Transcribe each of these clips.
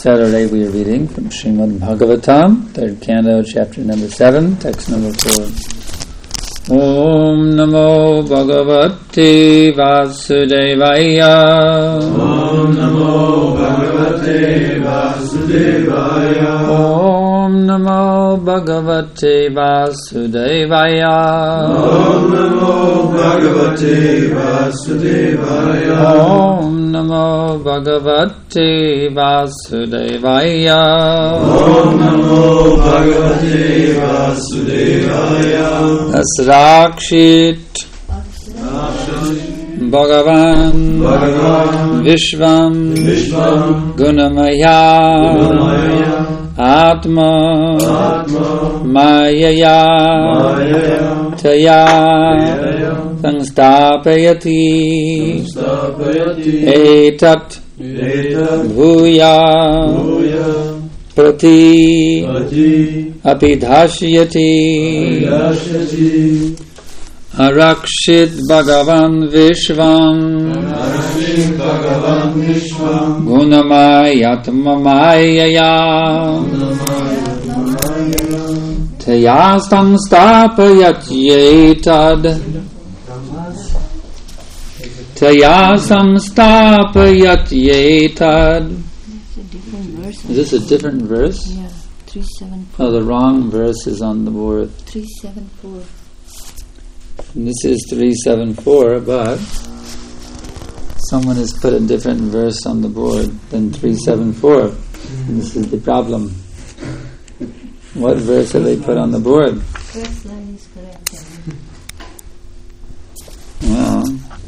Saturday we are reading from Srimad Bhagavatam, 3rd Canto, chapter number 7, text number 4. Om Namo Bhagavate Vasudevaya. Om Namo Bhagavate Vasudevaya. Om Namo Bhagavate Vasudevaya. Om Namo Bhagavate Vasudevaya. Om Namo Bhagavate Vasudevaya. Om Namo Bhagavate Vasudevaya. Asrakshit Bhagavan Vishvam Gunamaya Atma Mayaya Taya Sangstapayati Etat Bhuya Prati Apidhashyati Arakshit Bhagavan Vishvam Gunamayatma Mayaya Tayastam Stapayatyetad Tayasam Stapayatyetad. Is this a different verse? Yeah, 374. Oh, the wrong verse is on the board. 374. This is 374, but someone has put a different verse on the board than 374. This is the problem. What verse have they put on the board? First line is correct. Well,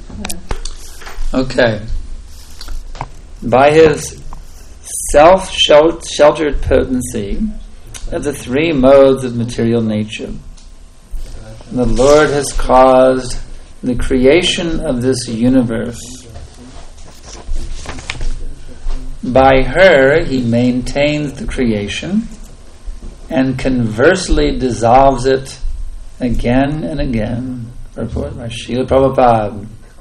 okay. By his self-sheltered potency of the three modes of material nature, the Lord has caused the creation of this universe. By her, he maintains the creation and conversely dissolves it again and again. Report by Srila Prabhupada.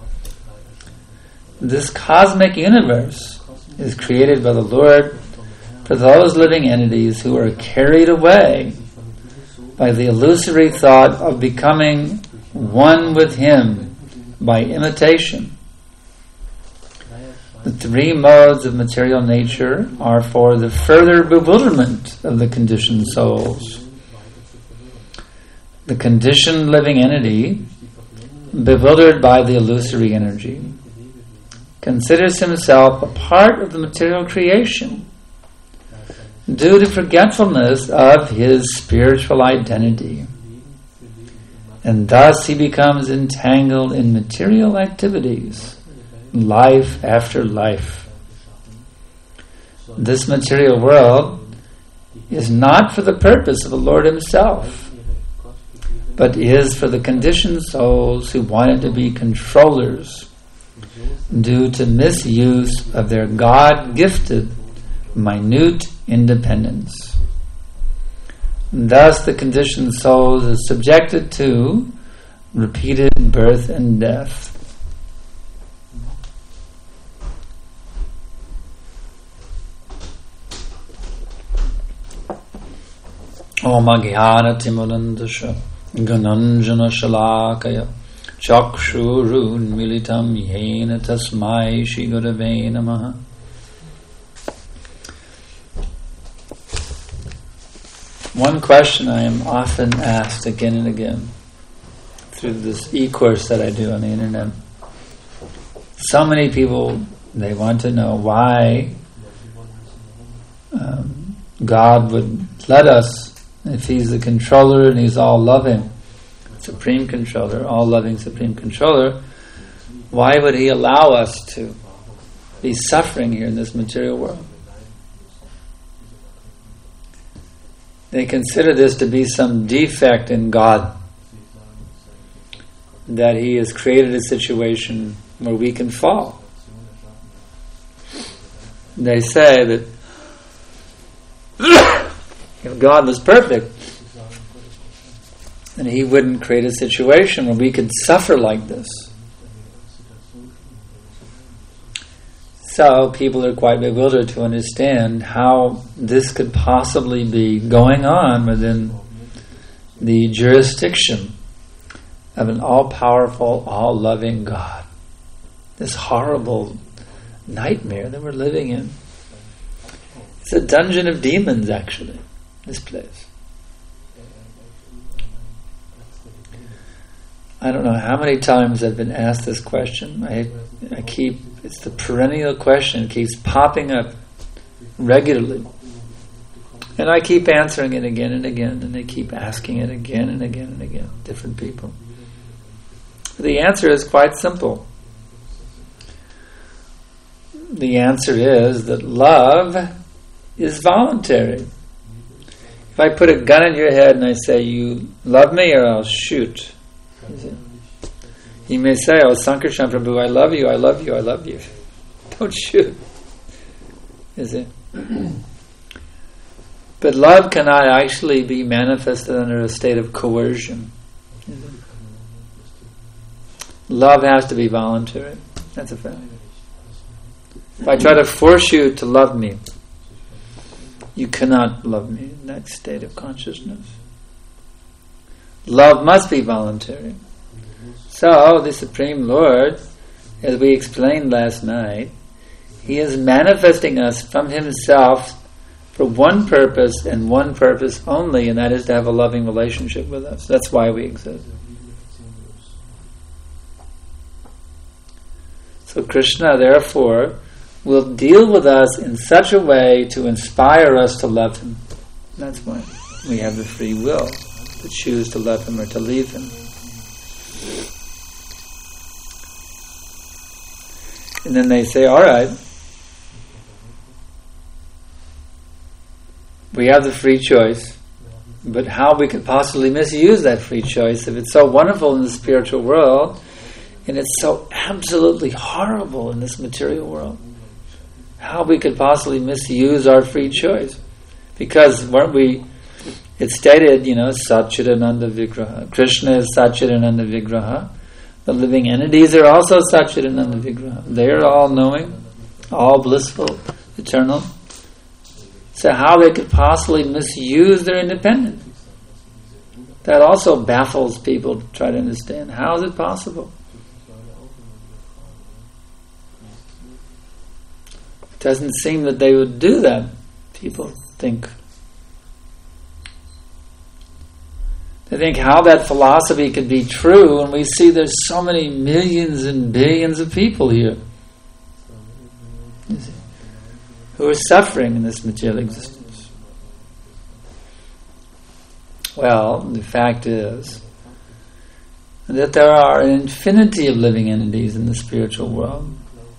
This cosmic universe is created by the Lord for those living entities who are carried away by the illusory thought of becoming one with Him by imitation. The three modes of material nature are for the further bewilderment of the conditioned souls. The conditioned living entity, bewildered by the illusory energy, considers himself a part of the material creation due to forgetfulness of his spiritual identity. And thus he becomes entangled in material activities, life after life. This material world is not for the purpose of the Lord Himself, but is for the conditioned souls who wanted to be controllers due to misuse of their God-gifted minute independence. And thus the conditioned soul is subjected to repeated birth and death. Om Agyana Timurandasha Gananjana Shalakaya Chakshurun Militam Yena Tasmai Shri Gurave Namaha. One question I am often asked again and again through this e-course that I do on the internet. So many people, they want to know why God would let us, if He's the controller and He's all-loving, supreme controller, all-loving supreme controller, why would He allow us to be suffering here in this material world? They consider this to be some defect in God, that He has created a situation where we can fall. They say that if God was perfect, then He wouldn't create a situation where we could suffer like this. So people are quite bewildered to understand how this could possibly be going on within the jurisdiction of an all-powerful, all-loving God. This horrible nightmare that we're living in. It's a dungeon of demons, actually, this place. I don't know how many times I've been asked this question. It's the perennial question. It keeps popping up regularly. And I keep answering it again and again, and they keep asking it again and again and again, different people. The answer is quite simple. The answer is that love is voluntary. If I put a gun in your head and I say, you love me or I'll shoot. You may say, oh, Sankarshan Prabhu, I love you, I love you, I love you. Don't shoot. Is it? But love cannot actually be manifested under a state of coercion. Love has to be voluntary. That's a fact. If I try to force you to love me, you cannot love me in that state of consciousness. Love must be voluntary. So, the Supreme Lord, as we explained last night, He is manifesting us from Himself for one purpose and one purpose only, and that is to have a loving relationship with us. That's why we exist. So Krishna, therefore, will deal with us in such a way to inspire us to love Him. That's why we have the free will to choose to love Him or to leave Him. And then they say, all right, we have the free choice, but how we could possibly misuse that free choice if it's so wonderful in the spiritual world and it's so absolutely horrible in this material world? How we could possibly misuse our free choice? Because weren't we, it's stated, Satchidananda Vigraha. Krishna is Satchidananda Vigraha. The living entities are also Satchidananda Vigraha. They are all knowing, all blissful, eternal. So how they could possibly misuse their independence? That also baffles people to try to understand. How is it possible? It doesn't seem that they would do that, people think. They think how that philosophy could be true when we see there's so many millions and billions of people here who are suffering in this material existence. Well, the fact is that there are an infinity of living entities in the spiritual world.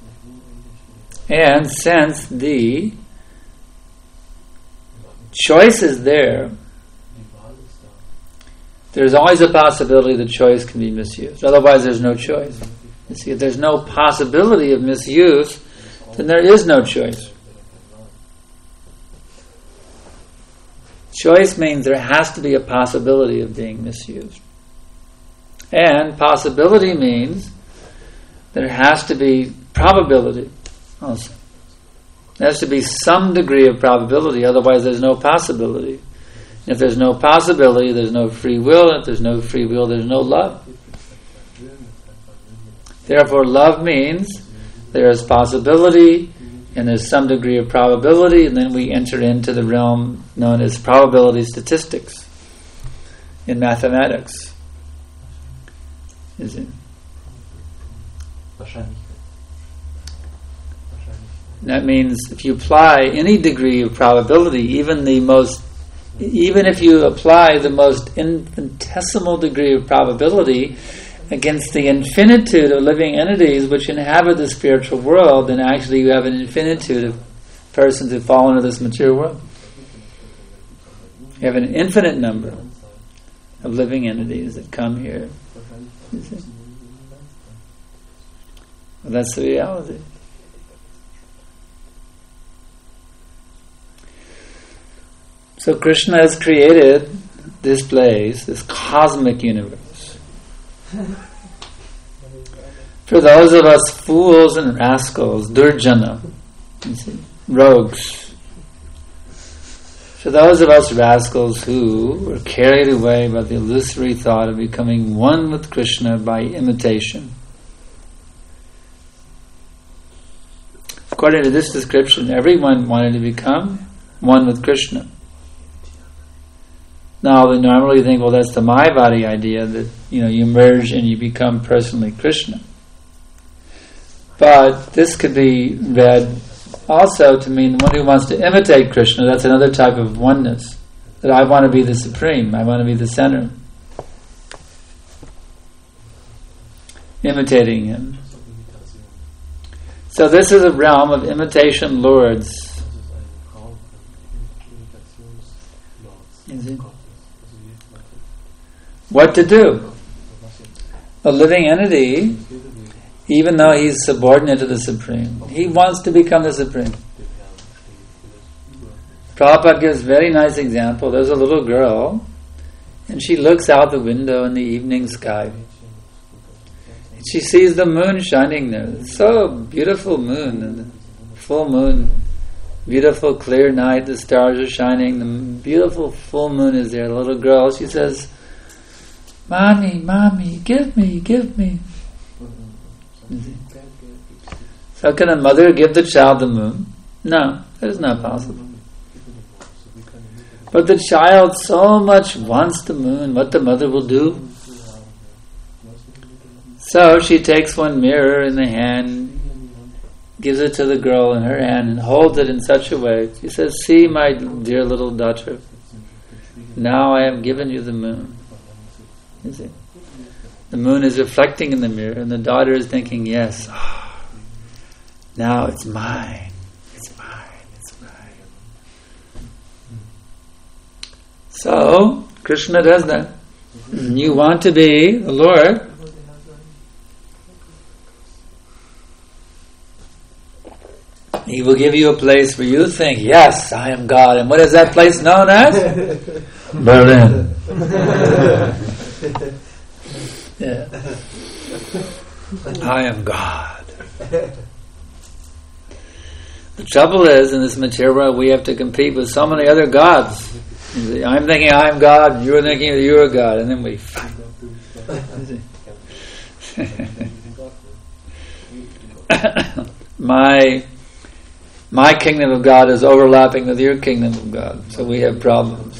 And since the choice is there, there's always a possibility the choice can be misused. Otherwise, there's no choice. You see, if there's no possibility of misuse, then there is no choice. Choice means there has to be a possibility of being misused. And possibility means there has to be probability also. There has to be some degree of probability, otherwise there's no possibility. And if there's no possibility, there's no free will, and if there's no free will, there's no love. Therefore, love means there is possibility, and there's some degree of probability, and then we enter into the realm known as probability statistics in mathematics. Is it? That means if you apply any degree of probability, even if you apply the most infinitesimal degree of probability against the infinitude of living entities which inhabit the spiritual world, then actually you have an infinitude of persons who fall into this material world. You have an infinite number of living entities that come here. You see? Well, that's the reality. So Krishna has created this place, this cosmic universe. For those of us fools and rascals, Durjana, You see, rogues. For those of us rascals who were carried away by the illusory thought of becoming one with Krishna by imitation. According to this description, everyone wanted to become one with Krishna. Now, we normally think, well, that's the Mayavadi idea that you merge and you become personally Krishna. But this could be read also to mean one who wants to imitate Krishna. That's another type of oneness. That I want to be the supreme. I want to be the center. Imitating him. So this is a realm of imitation lords. Is it? What to do? A living entity, even though he's subordinate to the Supreme, he wants to become the Supreme. Prabhupada gives a very nice example. There's a little girl, and she looks out the window in the evening sky. She sees the moon shining there. It's so beautiful moon, and the full moon, beautiful clear night, the stars are shining, the beautiful full moon is there. The little girl, she says, Mommy, Mommy, give me. So can a mother give the child the moon? No, that is not possible. But the child so much wants the moon, what the mother will do? So she takes one mirror in the hand, gives it to the girl in her hand, and holds it in such a way. She says, see, my dear little daughter, now I have given you the moon. You see? The moon is reflecting in the mirror, and the daughter is thinking, yes, now it's mine. It's mine. So, Krishna does that. You want to be the Lord. He will give you a place where you think, yes, I am God. And what is that place known as? Berlin. Yeah. I am God. The trouble is, in this material world, we have to compete with so many other gods. I'm thinking I'm God, you're thinking you're God, and then we fight. My kingdom of God is overlapping with your kingdom of God, so we have problems.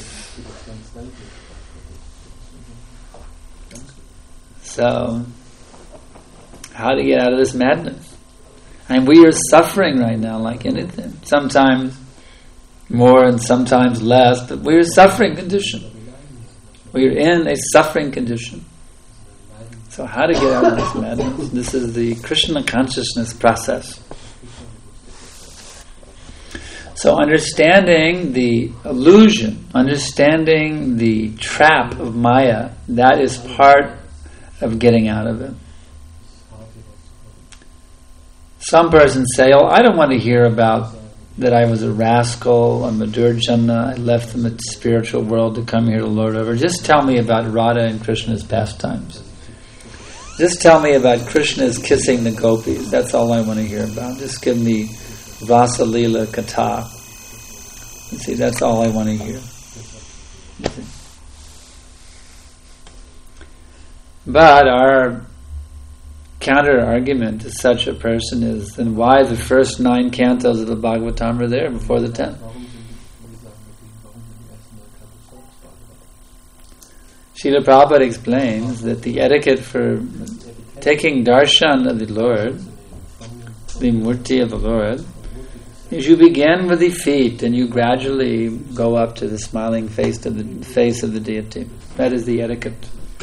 So, how to get out of this madness? And we are suffering right now like anything. Sometimes more and sometimes less, but we're in a suffering condition. We're in a suffering condition. So how to get out of this madness? This is the Krishna consciousness process. So understanding the illusion, understanding the trap of Maya, that is part of getting out of it. Some persons say, oh, I don't want to hear about that I was a rascal, a Madhurjana, I left the spiritual world to come here to lord over. Just tell me about Radha and Krishna's pastimes. Just tell me about Krishna's kissing the gopis. That's all I want to hear about. Just give me Vasalila Katha. You see, that's all I want to hear. But our counter-argument to such a person is, then why the first 9 cantos of the Bhagavatam are there before the 10th? Srila Prabhupada explains that the etiquette for taking darshan of the Lord, the murti of the Lord, is you begin with the feet and you gradually go up to the smiling face of the deity. That is the etiquette.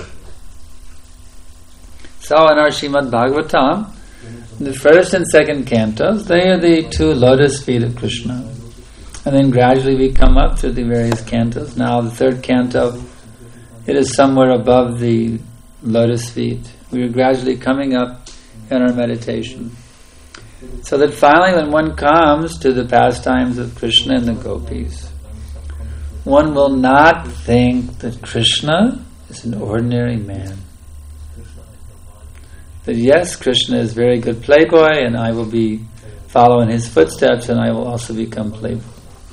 So in our Srimad Bhagavatam, the first and second cantos, they are the 2 lotus feet of Krishna. And then gradually we come up through the various cantos. Now the 3rd canto, it is somewhere above the lotus feet. We are gradually coming up in our meditation. So that finally when one comes to the pastimes of Krishna and the gopis, one will not think that Krishna is an ordinary man. That yes, Krishna is very good playboy and I will be follow in his footsteps and I will also become playful.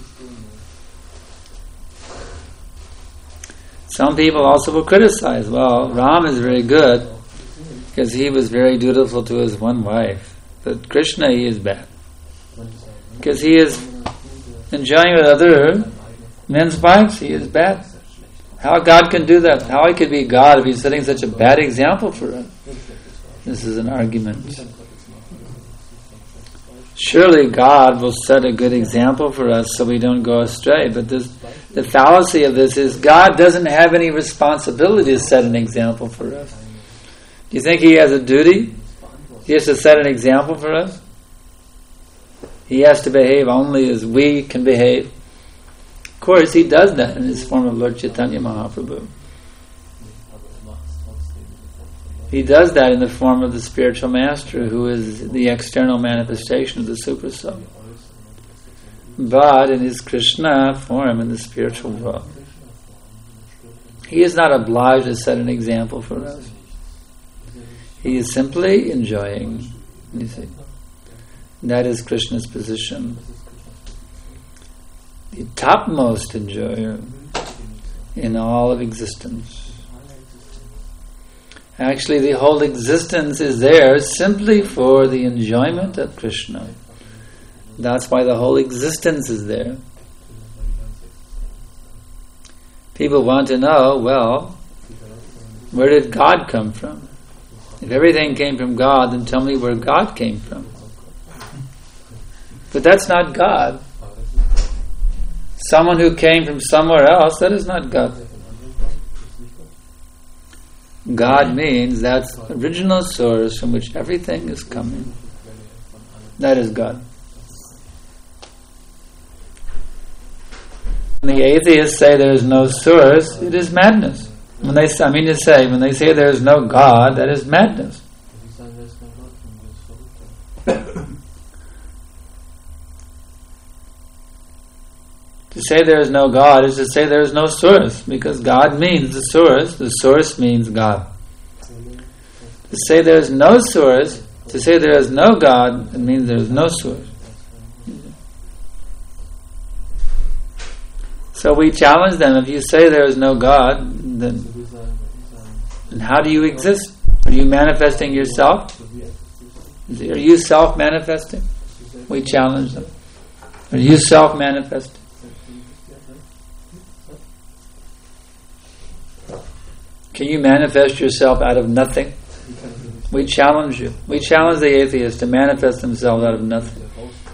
Some people also will criticize, well, Ram is very good because he was very dutiful to his one wife. But Krishna, he is bad. Because he is enjoying with other men's wives, he is bad. How God can do that? How he could be God if he's setting such a bad example for us? This is an argument. Surely God will set a good example for us so we don't go astray. But the fallacy of this is God doesn't have any responsibility to set an example for us. Do you think he has a duty? He has to set an example for us? He has to behave only as we can behave. Of course, he does that in his form of Lord Chaitanya Mahaprabhu. He does that in the form of the spiritual master, who is the external manifestation of the Super Soul. But in his Krishna form in the spiritual world, he is not obliged to set an example for us. He is simply enjoying. You see, that is Krishna's position. The topmost enjoyer in all of existence. Actually, the whole existence is there simply for the enjoyment of Krishna. That's why the whole existence is there. People want to know, well, where did God come from? If everything came from God, then tell me where God came from. But that's not God. Someone who came from somewhere else, that is not God. God means that's the original source from which everything is coming. That is God. When the atheists say there is no source, it is madness. When they say there is no God, that is madness. To say there is no God is to say there is no source, because God means the source means God. To say there is no source, to say there is no God, it means there is no source. So we challenge them, if you say there is no God, then how do you exist? Are you manifesting yourself? Are you self-manifesting? We challenge them. Are you self-manifesting? Can you manifest yourself out of nothing? We challenge you. We challenge the atheists to manifest themselves out of nothing.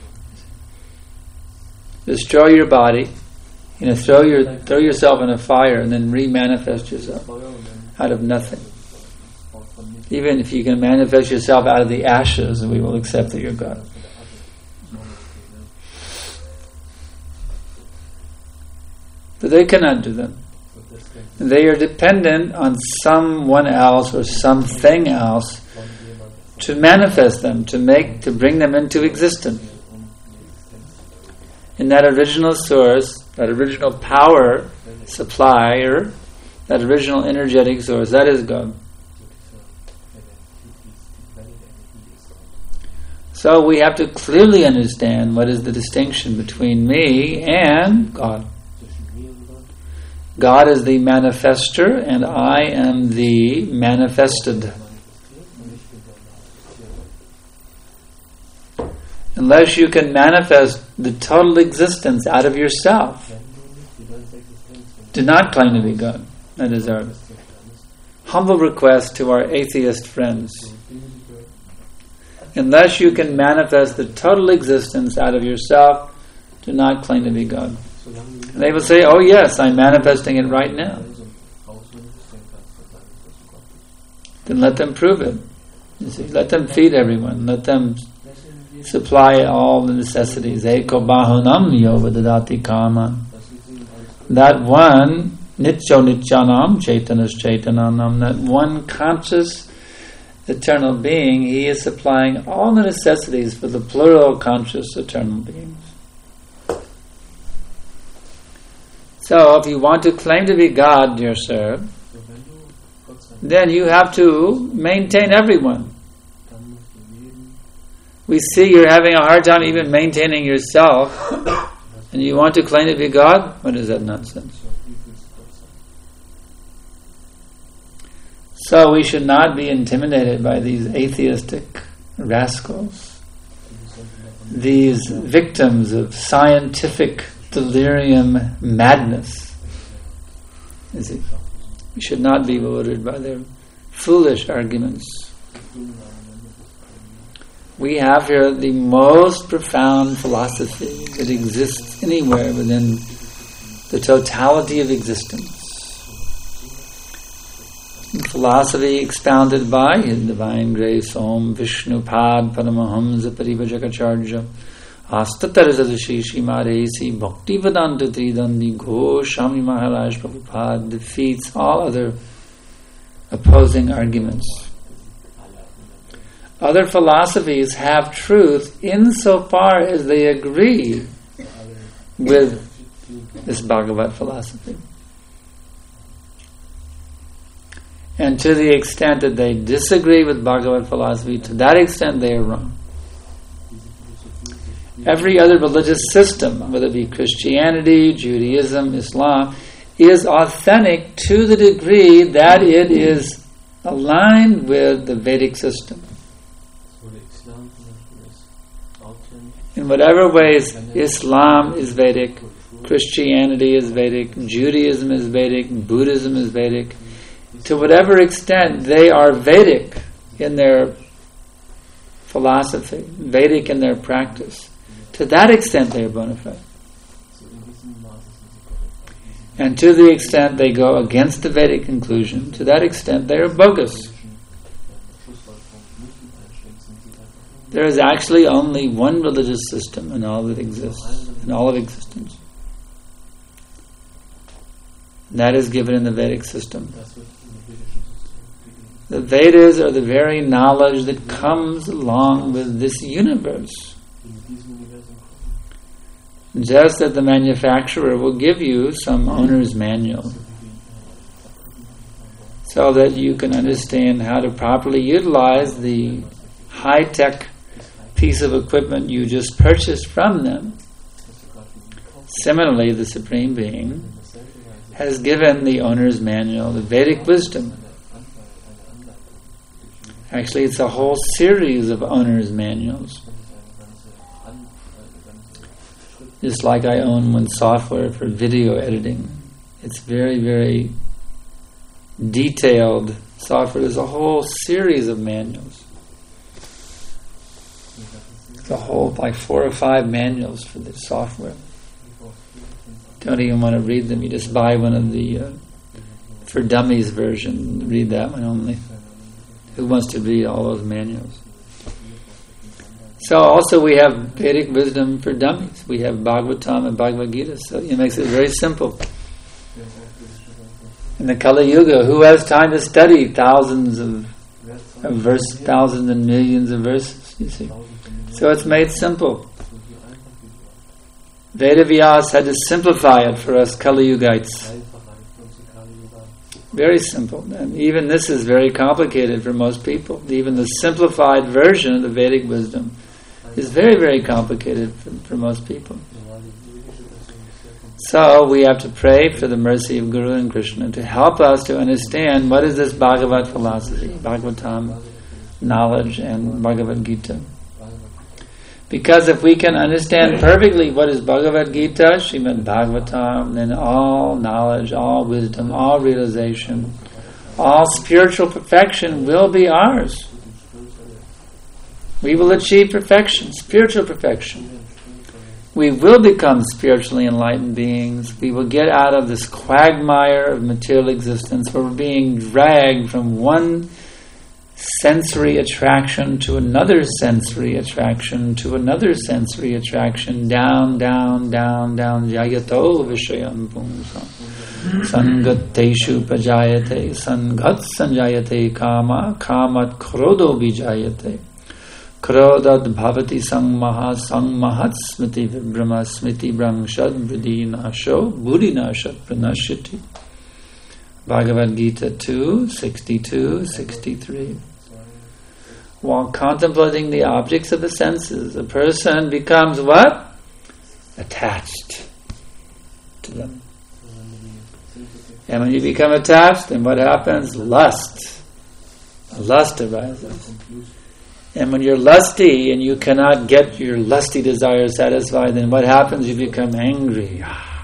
Destroy your body, throw yourself in a fire and then re-manifest yourself out of nothing. Even if you can manifest yourself out of the ashes, we will accept that you're God. But they cannot do that. They are dependent on someone else or something else to manifest them, to bring them into existence. In that original source, that original power supplier, that original energetic source, that is God. So we have to clearly understand what is the distinction between me and God. God is the manifester and I am the manifested. Unless you can manifest the total existence out of yourself, do not claim to be God. That is our humble request to our atheist friends. Unless you can manifest the total existence out of yourself, do not claim to be God. And they will say, oh yes, I'm manifesting it right now. Then let them prove it. You see, let them feed everyone. Let them supply all the necessities. Eko bahunam yovadadati kama. That one, nityo nityanam, chaitanas chaitananam, that one conscious eternal being, he is supplying all the necessities for the plural conscious eternal beings. So, if you want to claim to be God, dear sir, then you have to maintain everyone. we see you're having a hard time even maintaining yourself, and you want to claim to be God? What is that nonsense? So we should not be intimidated by these atheistic rascals, these victims of scientific delirium madness. You see, we should not be bewildered by their foolish arguments. We have here the most profound philosophy that exists anywhere within the totality of existence. Philosophy expounded by His Divine Grace Om Vishnu Pad Paramahamsa Parivajagacharya Astatarasadashi Shimaresi Bhakti Vedanta Tridandi Goswami Maharaj Prabhupada defeats all other opposing arguments. Other philosophies have truth insofar as they agree with this Bhagavat philosophy. And to the extent that they disagree with Bhagavat philosophy, to that extent they are wrong. Every other religious system, whether it be Christianity, Judaism, Islam, is authentic to the degree that it is aligned with the Vedic system. In whatever ways Islam is Vedic, Christianity is Vedic, Judaism is Vedic, Buddhism is Vedic, to whatever extent they are Vedic in their philosophy, Vedic in their practice, to that extent they are bona fide. And to the extent they go against the Vedic conclusion, to that extent they are bogus. There is actually only one religious system in all that exists, in all of existence. And that is given in the Vedic system. The Vedas are the very knowledge that comes along with this universe. Just that the manufacturer will give you some owner's manual so that you can understand how to properly utilize the high-tech piece of equipment you just purchased from them. Similarly, the Supreme Being has given the owner's manual, the Vedic wisdom. Actually, it's a whole series of owner's manuals. Just like I own one software for video editing. It's very, very detailed software. There's a whole series of manuals. It's a whole, like 4 or 5 manuals for the software. Don't even want to read them. You just buy one of the for dummies version. Read that one only. Who wants to read all those manuals? So also we have Vedic wisdom for dummies. We have Bhagavatam and Bhagavad Gita. So it makes it very simple. In the Kali Yuga, who has time to study thousands of verses, thousands and millions of verses? You see, so it's made simple. Vedavyas had to simplify it for us Kali Yugites. Very simple. And even this is very complicated for most people. Even the simplified version of the Vedic wisdom is very, very complicated for most people. So we have to pray for the mercy of Guru and Krishna to help us to understand what is this Bhagavat philosophy, Bhagavatam knowledge and Bhagavad Gita. Because if we can understand perfectly what is Bhagavad Gita, Srimad Bhagavatam, then all knowledge, all wisdom, all realization, all spiritual perfection will be ours. We will achieve perfection, spiritual perfection. We will become spiritually enlightened beings. We will get out of this quagmire of material existence where we're being dragged from one sensory attraction to another sensory attraction to another sensory attraction, down, down, down, down. Jayato vishayam pumsa sangateshu pajayate sangat sanjayate kama kamat krodo vijayate krodad bhavati sangmaha sangmahat smiti vibrama smiti brangshad buddhi nasho buddhi nashat pranashiti. Bhagavad Gita 2, 62, 63. while contemplating the objects of the senses, a person becomes what? Attached to them. And when you become attached, then what happens? Lust. Lust arises. And when you're lusty and you cannot get your lusty desire satisfied, then what happens? You become angry.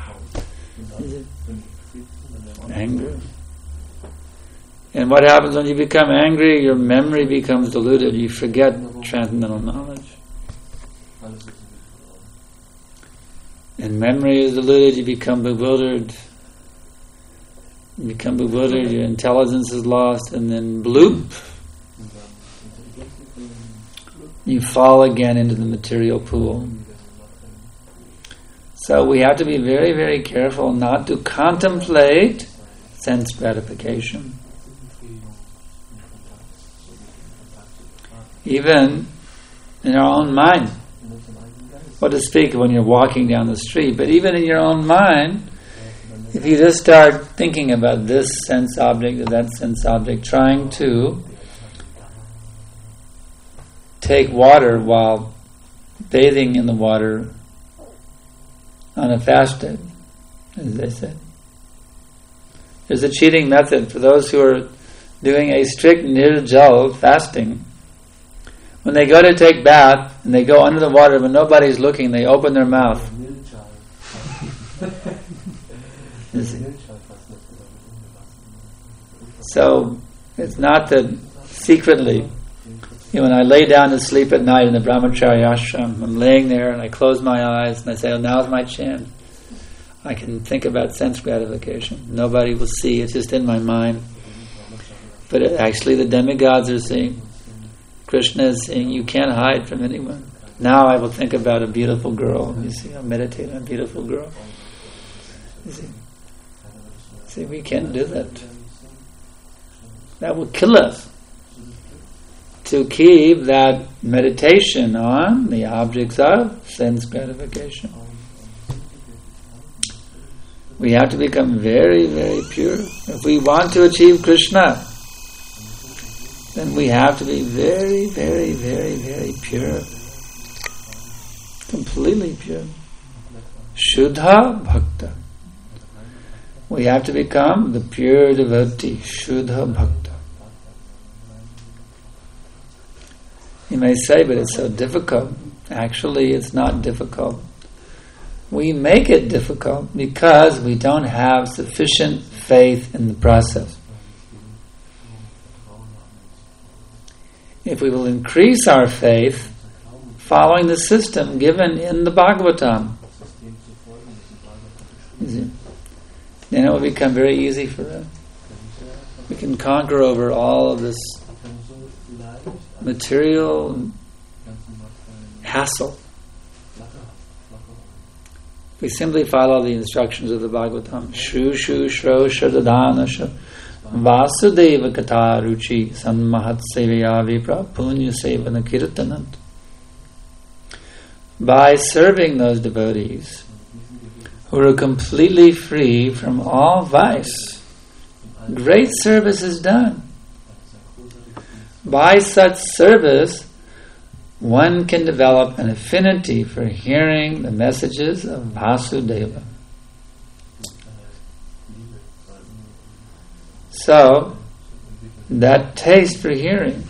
Angry. And what happens when you become angry? Your memory becomes diluted. You forget transcendental knowledge. And memory is diluted, you become bewildered. You become bewildered, your intelligence is lost, and then bloop, you fall again into the material pool. So we have to be very, very careful not to contemplate sense gratification. Even in our own mind. What to speak when you're walking down the street, but even in your own mind, if you just start thinking about this sense object or that sense object, trying to take water while bathing in the water on a fast day, as they said. There's a cheating method for those who are doing a strict nirjal fasting. When they go to take bath and they go under the water when nobody's looking, they open their mouth. So it's not that secretly, when I lay down to sleep at night in the brahmacharya ashram, I'm laying there and I close my eyes and I say, oh, now's my chance. I can think about sense gratification. Nobody will see, it's just in my mind. But actually the demigods are seeing. Krishna is saying, you can't hide from anyone. Now I will think about a beautiful girl. You see, I'll meditate on a beautiful girl. You see, we can't do that. That will kill us. To keep that meditation on the objects of sense gratification. We have to become very, very pure. If we want to achieve Krishna, then we have to be very, very, very, very pure. Completely pure. Shuddha Bhakta. We have to become the pure devotee. Shuddha Bhakta. You may say, but it's so difficult. Actually, it's not difficult. We make it difficult because we don't have sufficient faith in the process. If we will increase our faith following the system given in the Bhagavatam, then it will become very easy for us. We can conquer over all of this material hassle. We simply follow the instructions of the Bhagavatam. Shru Shru Shro Shradadana Shra Vasudeva Kata Ruchi Sanmahat Sevaya Vipra Punya Sevana Kirtanant. By serving those devotees who are completely free from all vice, great service is done. By such service, one can develop an affinity for hearing the messages of Vasudeva. So, that taste for hearing,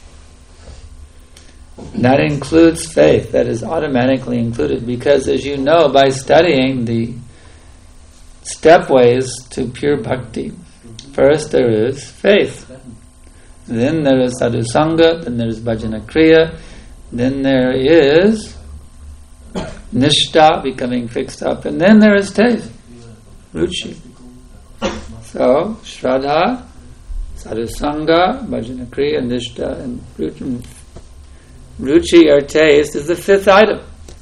that includes faith, that is automatically included, because as you know, by studying the stepways to pure bhakti, first there is faith, then there is sadhu sangha, then there is bhajana kriya, then there is nishta, becoming fixed up, and then there is taste, ruchi. So, shraddha, sadhu sangha, bhajana kriya, nishta, and ruchi. Ruchi or taste is the fifth item.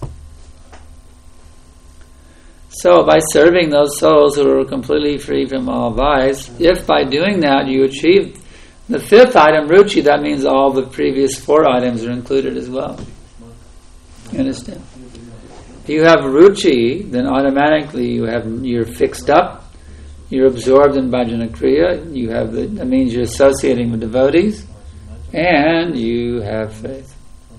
So, by serving those souls who are completely free from all vice, if by doing that you achieve the fifth item, ruchi, that means all the previous four items are included as well. You understand? If you have ruchi, then automatically you're fixed up, you're absorbed in bhajana kriya, that means you're associating with devotees, and you have faith.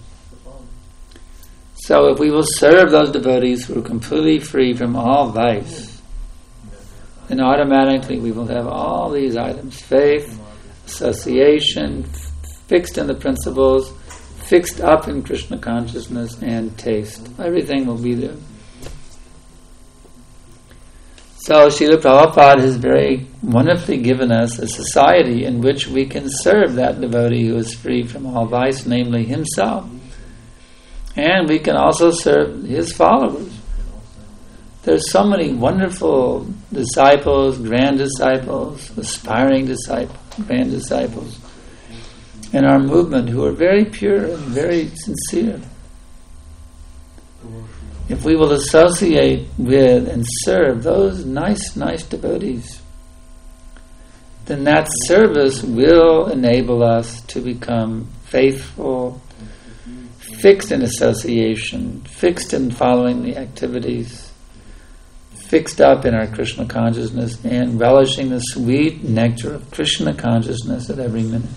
So if we will serve those devotees who are completely free from all vice, then automatically we will have all these items: faith, association, fixed in the principles, fixed up in Krishna consciousness, and taste. Everything will be there. So Srila Prabhupada has very wonderfully given us a society in which we can serve that devotee who is free from all vice, namely himself. And we can also serve his followers. There's so many wonderful disciples, grand disciples, aspiring disciples, grand disciples in our movement who are very pure and very sincere. If we will associate with and serve those nice devotees, then that service will enable us to become faithful, fixed in association, fixed in following the activities, fixed up in our Krishna consciousness, and relishing the sweet nectar of Krishna consciousness at every minute.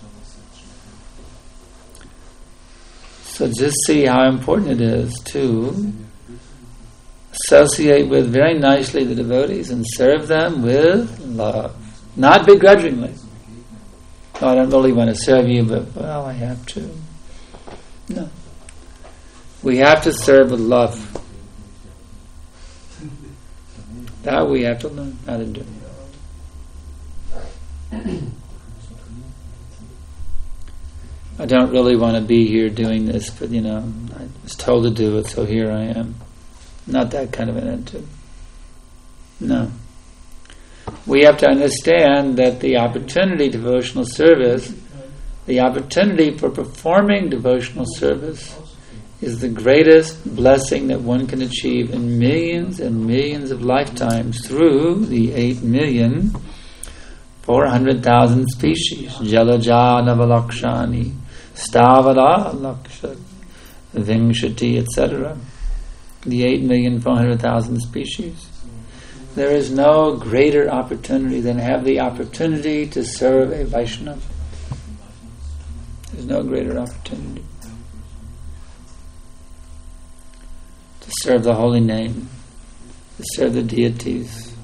So just see how important it is to associate with very nicely the devotees and serve them with love, not begrudgingly. Oh, I don't really want to serve you, but well, I have to. No. We have to serve with love. That we have to learn how to do. I don't really want to be here doing this, but I was told to do it, so here I am. Not that kind of an attitude. No. We have to understand that the opportunity to devotional service, the opportunity for performing devotional service, is the greatest blessing that one can achieve in millions and millions of lifetimes through the 8,400,000 species. Jalaja Navalakshani, Stavara Laksha, Vingshati, etc. The 8,400,000 species. There is no greater opportunity than have the opportunity to serve a Vaishnava. There's no greater opportunity. To serve the holy name, to serve the deities.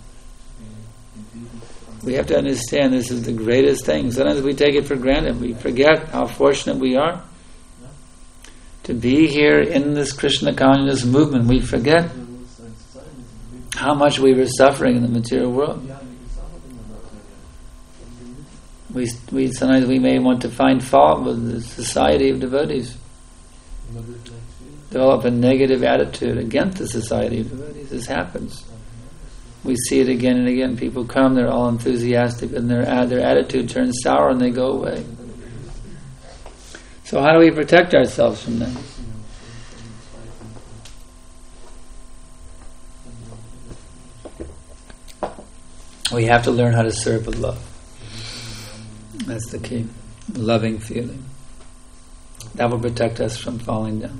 We have to understand this is the greatest thing. Sometimes we take it for granted. We forget how fortunate we are to be here in this Krishna consciousness movement. We forget how much we were suffering in the material world. We sometimes we may want to find fault with the society of devotees. Develop a negative attitude against the society of devotees. This happens. We see it again and again. People come, they're all enthusiastic, and their attitude turns sour and they go away. So how do we protect ourselves from that? We have to learn how to serve with love. That's the key. Loving feeling. That will protect us from falling down.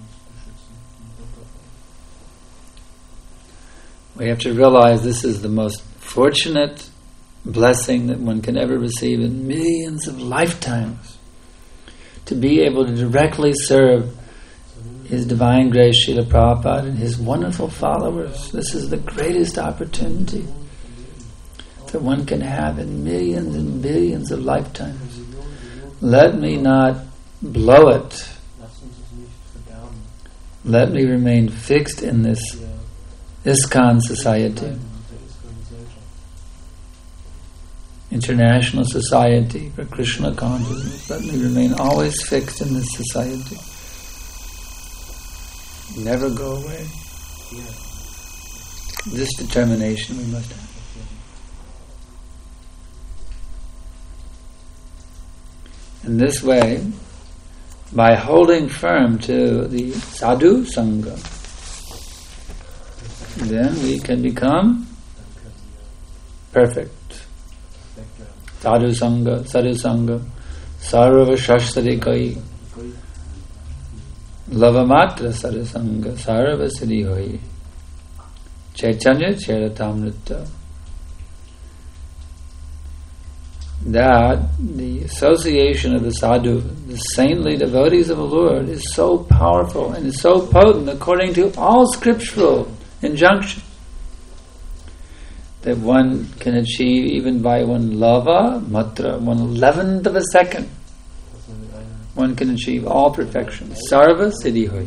We have to realize this is the most fortunate blessing that one can ever receive in millions of lifetimes. To be able to directly serve His Divine Grace Srila Prabhupada and His wonderful followers. This is the greatest opportunity that one can have in millions and billions of lifetimes. Let me not blow it. Let me remain fixed in this ISKCON society, International Society for Krishna Consciousness. Let me remain always fixed in this society. Never go away. This determination we must have. In this way, by holding firm to the sadhu sangha, then we can become perfect. Sadhu sangha, sarva shashtarikai, lavamatra sadhu sangha, sarva siddhi hoi, chaitanya cheratamrita. that the association of the sadhu, the saintly devotees of the Lord, is so powerful and is so potent according to all scriptural injunction that one can achieve even by one lava matra, 1/11th of a second, one can achieve all perfection. Sarva siddhi hoy.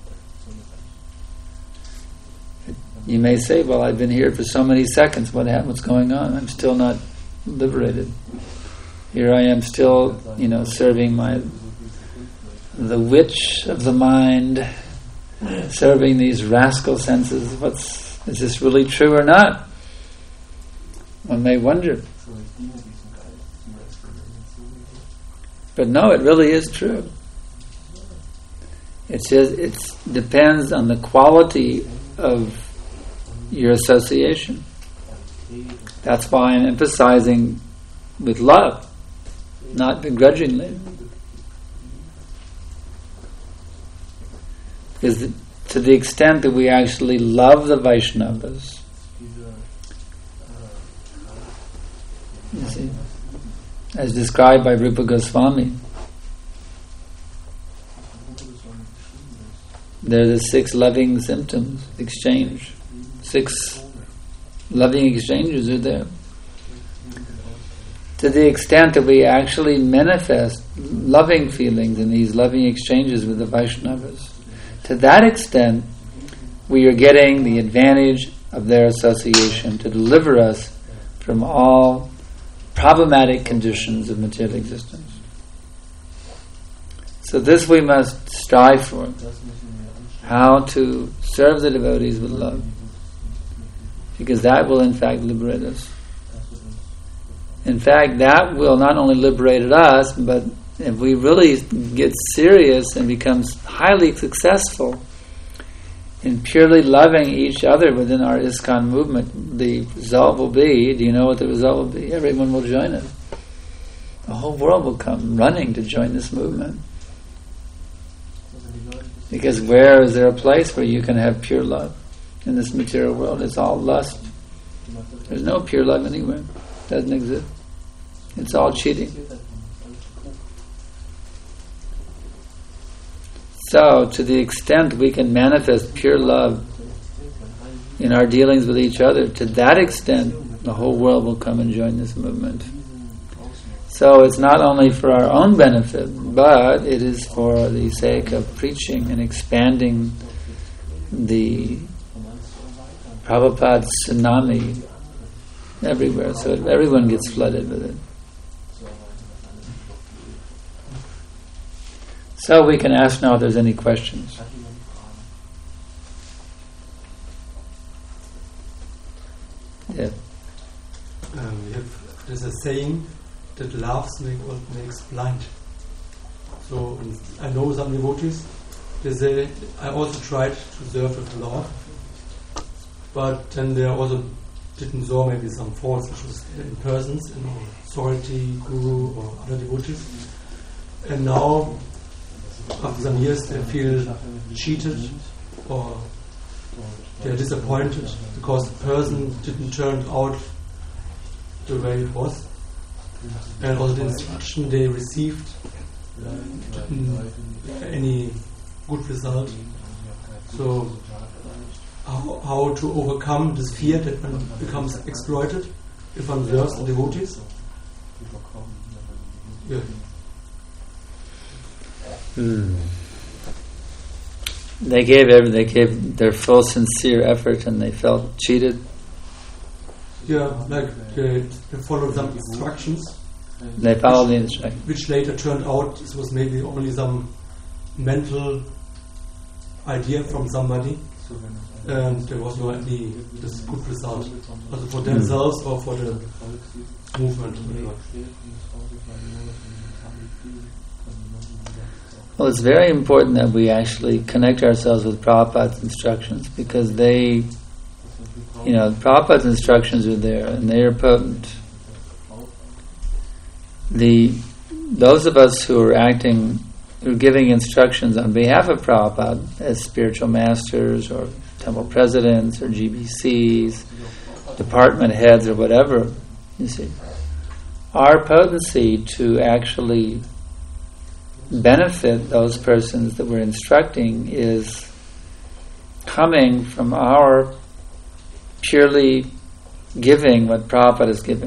You may say, well, I've been here for so many seconds, what's going on? I'm still not liberated. Here I am still, serving the witch of the mind, serving these rascal senses. Is this really true or not? One may wonder. But no, it really is true. It depends on the quality of your association. That's why I'm emphasizing with love, not begrudgingly. Because to the extent that we actually love the Vaishnavas, you see, as described by Rupa Goswami, there are the 6 loving symptoms, exchange. 6 loving exchanges are there. To the extent that we actually manifest loving feelings in these loving exchanges with the Vaishnavas, to that extent we are getting the advantage of their association to deliver us from all problematic conditions of material existence. So this we must strive for, how to serve the devotees with love, because that will in fact liberate us. In fact, that will not only liberate us, but if we really get serious and become highly successful in purely loving each other within our ISKCON movement, the result will be, do you know what the result will be? Everyone will join us. The whole world will come running to join this movement. Because where is there a place where you can have pure love? In this material world, it's all lust. There's no pure love anywhere. It doesn't exist. It's all cheating. So, to the extent we can manifest pure love in our dealings with each other, to that extent, the whole world will come and join this movement. So, it's not only for our own benefit, but it is for the sake of preaching and expanding the Prabhupada tsunami everywhere, so everyone gets flooded with it. So we can ask now if there's any questions. Yeah. There's a saying that love makes blind. So I know some devotees, they say, I also tried to serve with love, but then they also didn't saw maybe some faults which was in persons, in authority, guru or other devotees. And now, after some years, they feel cheated or they're disappointed because the person didn't turn out the way it was. And also the instruction they received didn't any good result. So how to overcome this fear that one becomes exploited if one serves the devotees? Yeah. They gave their full sincere effort and they felt cheated. Yeah, like they followed some instructions. They followed the instructions, which later turned out this was maybe only some mental idea from somebody, and there was no any this good result, either for themselves or for the movement. Well, it's very important that we actually connect ourselves with Prabhupada's instructions, because they, Prabhupada's instructions are there and they are potent. Those of us who are giving instructions on behalf of Prabhupada as spiritual masters or temple presidents or GBCs, department heads or whatever, you see, our potency to actually benefit those persons that we're instructing is coming from our purely giving what Prabhupada is giving.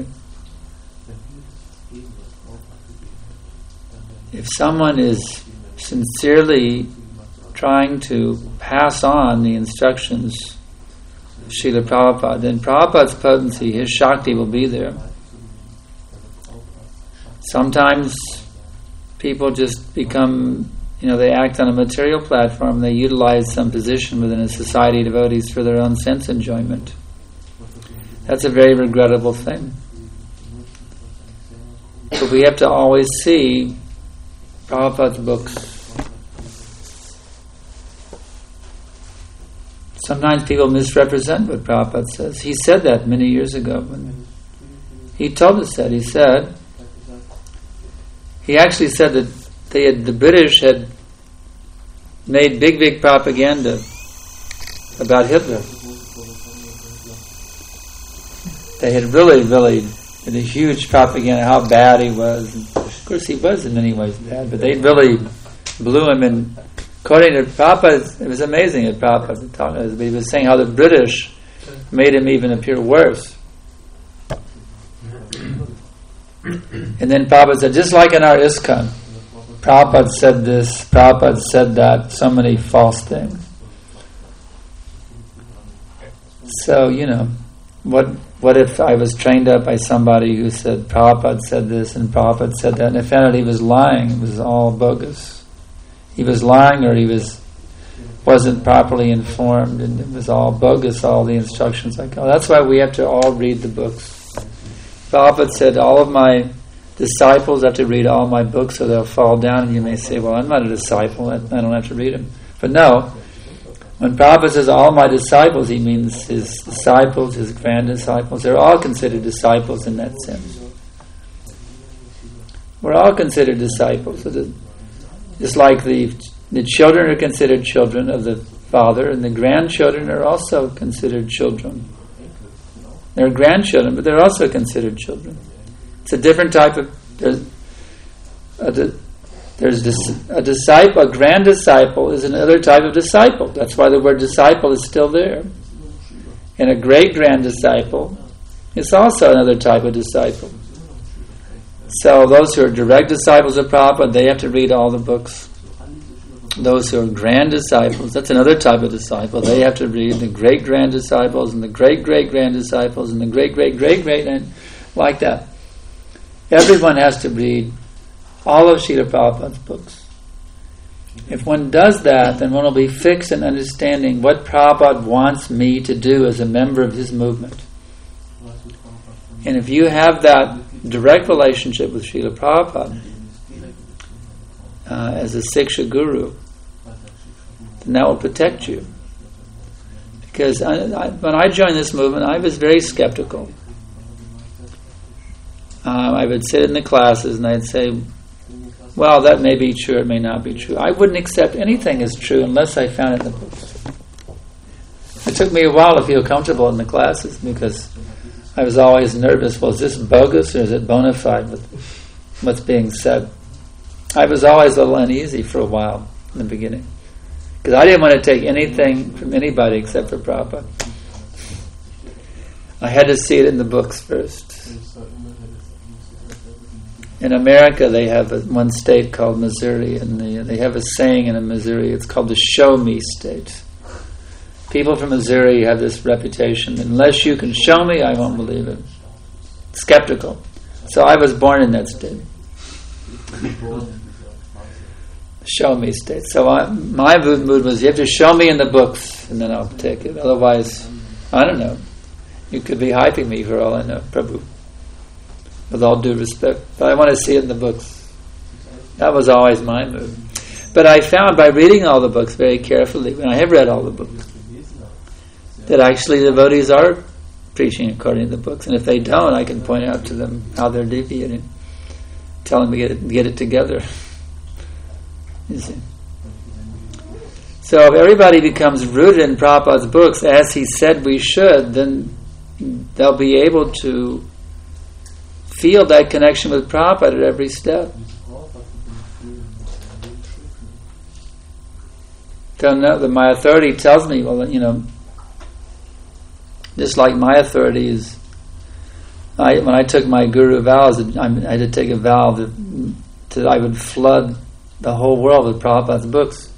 If someone is sincerely trying to pass on the instructions of Srila Prabhupada, then Prabhupada's potency, his Shakti will be there. Sometimes people just become, they act on a material platform, they utilize some position within a society of devotees for their own sense enjoyment. That's a very regrettable thing. But we have to always see Prabhupada's books. Sometimes people misrepresent what Prabhupada says. He said that many years ago. When he told us that. He actually said that the British had made big propaganda about Hitler. They had really did a huge propaganda how bad he was. And of course he was in many ways bad, but they really blew him. And according to Prabhupada, it was amazing that Prabhupada taught us, but he was saying how the British made him even appear worse. And then Prabhupada said, just like in our ISKCON, Prabhupada said this, Prabhupada said that, so many false things. So, what if I was trained up by somebody who said Prabhupada said this and Prabhupada said that, and if he was lying, it was all bogus. He was lying, or he wasn't properly informed, and it was all bogus, all the instructions. That's why we have to all read the books. Prabhupada said, all of my disciples have to read all my books or they'll fall down. And you may say, well, I'm not a disciple, I don't have to read them. But no, when Prabhupada says all my disciples, he means his disciples, his grand-disciples. They're all considered disciples in that sense. We're all considered disciples. Just like the children are considered children of the Father, and the grandchildren are also considered children. They're grandchildren, but they're also considered children. It's a different type of... There's a disciple, a grand disciple is another type of disciple. That's why the word disciple is still there. And a great grand disciple is also another type of disciple. So those who are direct disciples of Prabhupada, they have to read all the books. Those who are grand disciples, that's another type of disciple. They have to read the great grand disciples and the great grand disciples and the great and like that. Everyone has to read all of Srila Prabhupada's books. If one does that, then one will be fixed in understanding what Prabhupada wants me to do as a member of his movement. And if you have that direct relationship with Srila Prabhupada as a Siksha Guru, then that will protect you. Because when I joined this movement, I was very skeptical. I would sit in the classes and I'd say, well, that may be true, it may not be true. I wouldn't accept anything as true unless I found it in the books. It took me a while to feel comfortable in the classes because I was always nervous. Well, is this bogus or is it bona fide with what's being said? I was always a little uneasy for a while in the beginning because I didn't want to take anything from anybody except for Prabhupada. I had to see it in the books first. In America, they have one state called Missouri, and they have a saying in Missouri. It's called the "Show Me" state. People from Missouri have this reputation: unless you can show me, I won't believe it. Skeptical. So I was born in that state. Show me state. So my mood was: you have to show me in the books, and then I'll take it. Otherwise, I don't know. You could be hyping me for all I know, Prabhu. With all due respect, but I want to see it in the books. That was always my mood. But I found by reading all the books very carefully, when I have read all the books, that actually the devotees are preaching according to the books. And if they don't, I can point out to them how they're deviating. Tell them to get it together. You see. So if everybody becomes rooted in Prabhupada's books, as he said we should, then they'll be able to feel that connection with Prabhupada at every step. The my authority tells me, well, just like my authority is, when I took my guru vows, I had to take a vow that I would flood the whole world with Prabhupada's books.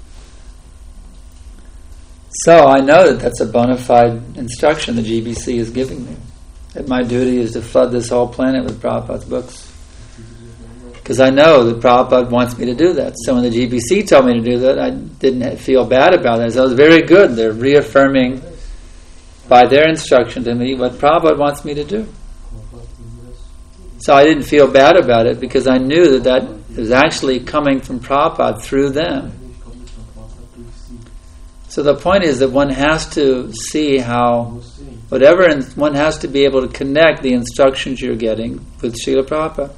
So I know that that's a bona fide instruction the GBC is giving me, that my duty is to flood this whole planet with Prabhupada's books. Because I know that Prabhupada wants me to do that. So when the GBC told me to do that, I didn't feel bad about it. So it was very good. They're reaffirming by their instruction to me what Prabhupada wants me to do. So I didn't feel bad about it because I knew that was actually coming from Prabhupada through them. So the point is that one has to see how one has to be able to connect the instructions you're getting with Srila Prabhupada,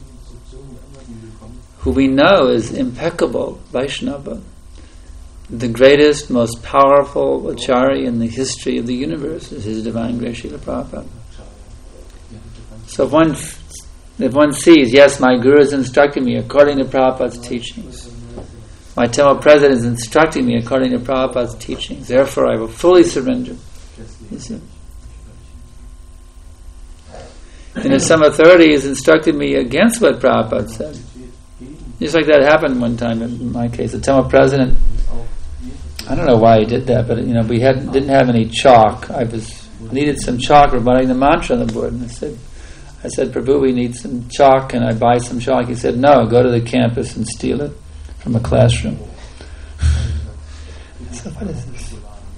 who we know is impeccable Vaishnava, the greatest, most powerful Acharya in the history of the universe is His Divine Grace Srila Prabhupada. So if one sees, yes, my Guru is instructing me according to Prabhupada's teachings, my temple president is instructing me according to Prabhupada's teachings, therefore I will fully surrender. You see? And if some authority is instructing me against what Prabhupada said, just like that happened one time in my case, the temple president, I don't know why he did that, but we didn't have any chalk. I needed some chalk for writing the mantra on the board, and I said, Prabhu, we need some chalk. Can I buy some chalk? He said, no, go to the campus and steal it from a classroom. So what is this?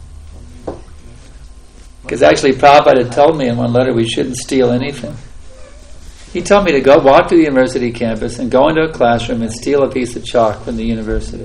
Because actually Prabhupada had told me in one letter we shouldn't steal anything. He told me to go walk to the university campus and go into a classroom and steal a piece of chalk from the university.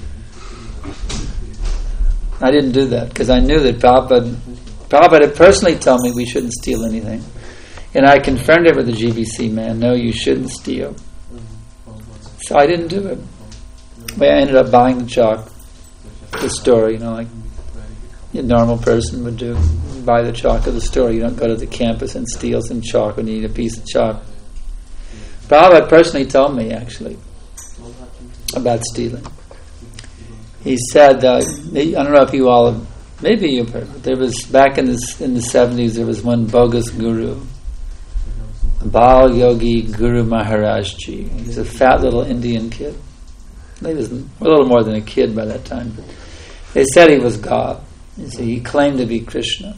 I didn't do that because I knew that Prabhupada had personally told me we shouldn't steal anything. And I confirmed it with the GBC man, no, you shouldn't steal. So I didn't do it. But I ended up buying the chalk, the store, like a normal person would do. Buy the chalk at the store. You don't go to the campus and steal some chalk when you need a piece of chalk. Prabhupada personally told me, actually, about stealing. He said, I don't know if you all, maybe you've heard, but there was, back in the 70s, there was one bogus guru, Bal Yogi Guru Maharaj Ji. He was a fat little Indian kid. He was a little more than a kid by that time. But they said he was God. You see, he claimed to be Krishna.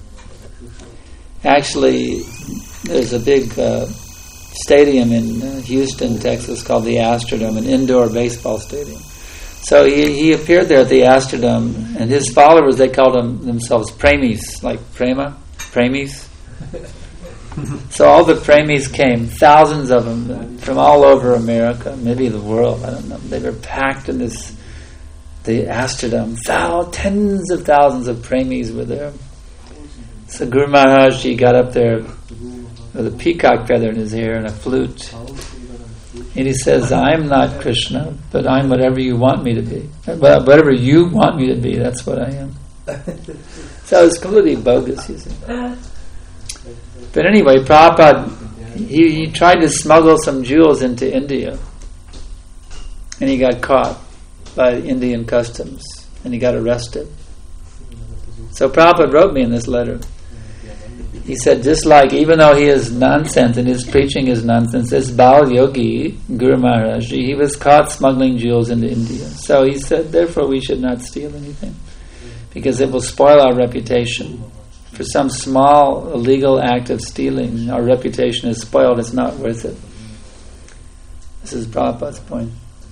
Actually, there's a big stadium in Houston, Texas called the Astrodome, an indoor baseball stadium. So he appeared there at the Astrodome, and his followers, they called themselves Premis, like Prema, Premis. So all the Premis came, thousands of them from all over America, maybe the world, I don't know. They were packed in the Astrodome. Tens of thousands of Premis were there. So Guru Maharaj Ji got up there with a peacock feather in his hair and a flute. And he says, I'm not Krishna, but I'm whatever you want me to be. Whatever you want me to be, that's what I am. So it's completely bogus, you see. But anyway, Prabhupada, he tried to smuggle some jewels into India. And he got caught by Indian customs. And he got arrested. So Prabhupada wrote me in this letter. He said, just like, even though he is nonsense and his preaching is nonsense, this Bal Yogi, Guru Maharaj Ji, he was caught smuggling jewels into India. So he said, therefore we should not steal anything, because it will spoil our reputation. For some small illegal act of stealing, our reputation is spoiled, it's not worth it. This is Prabhupada's point.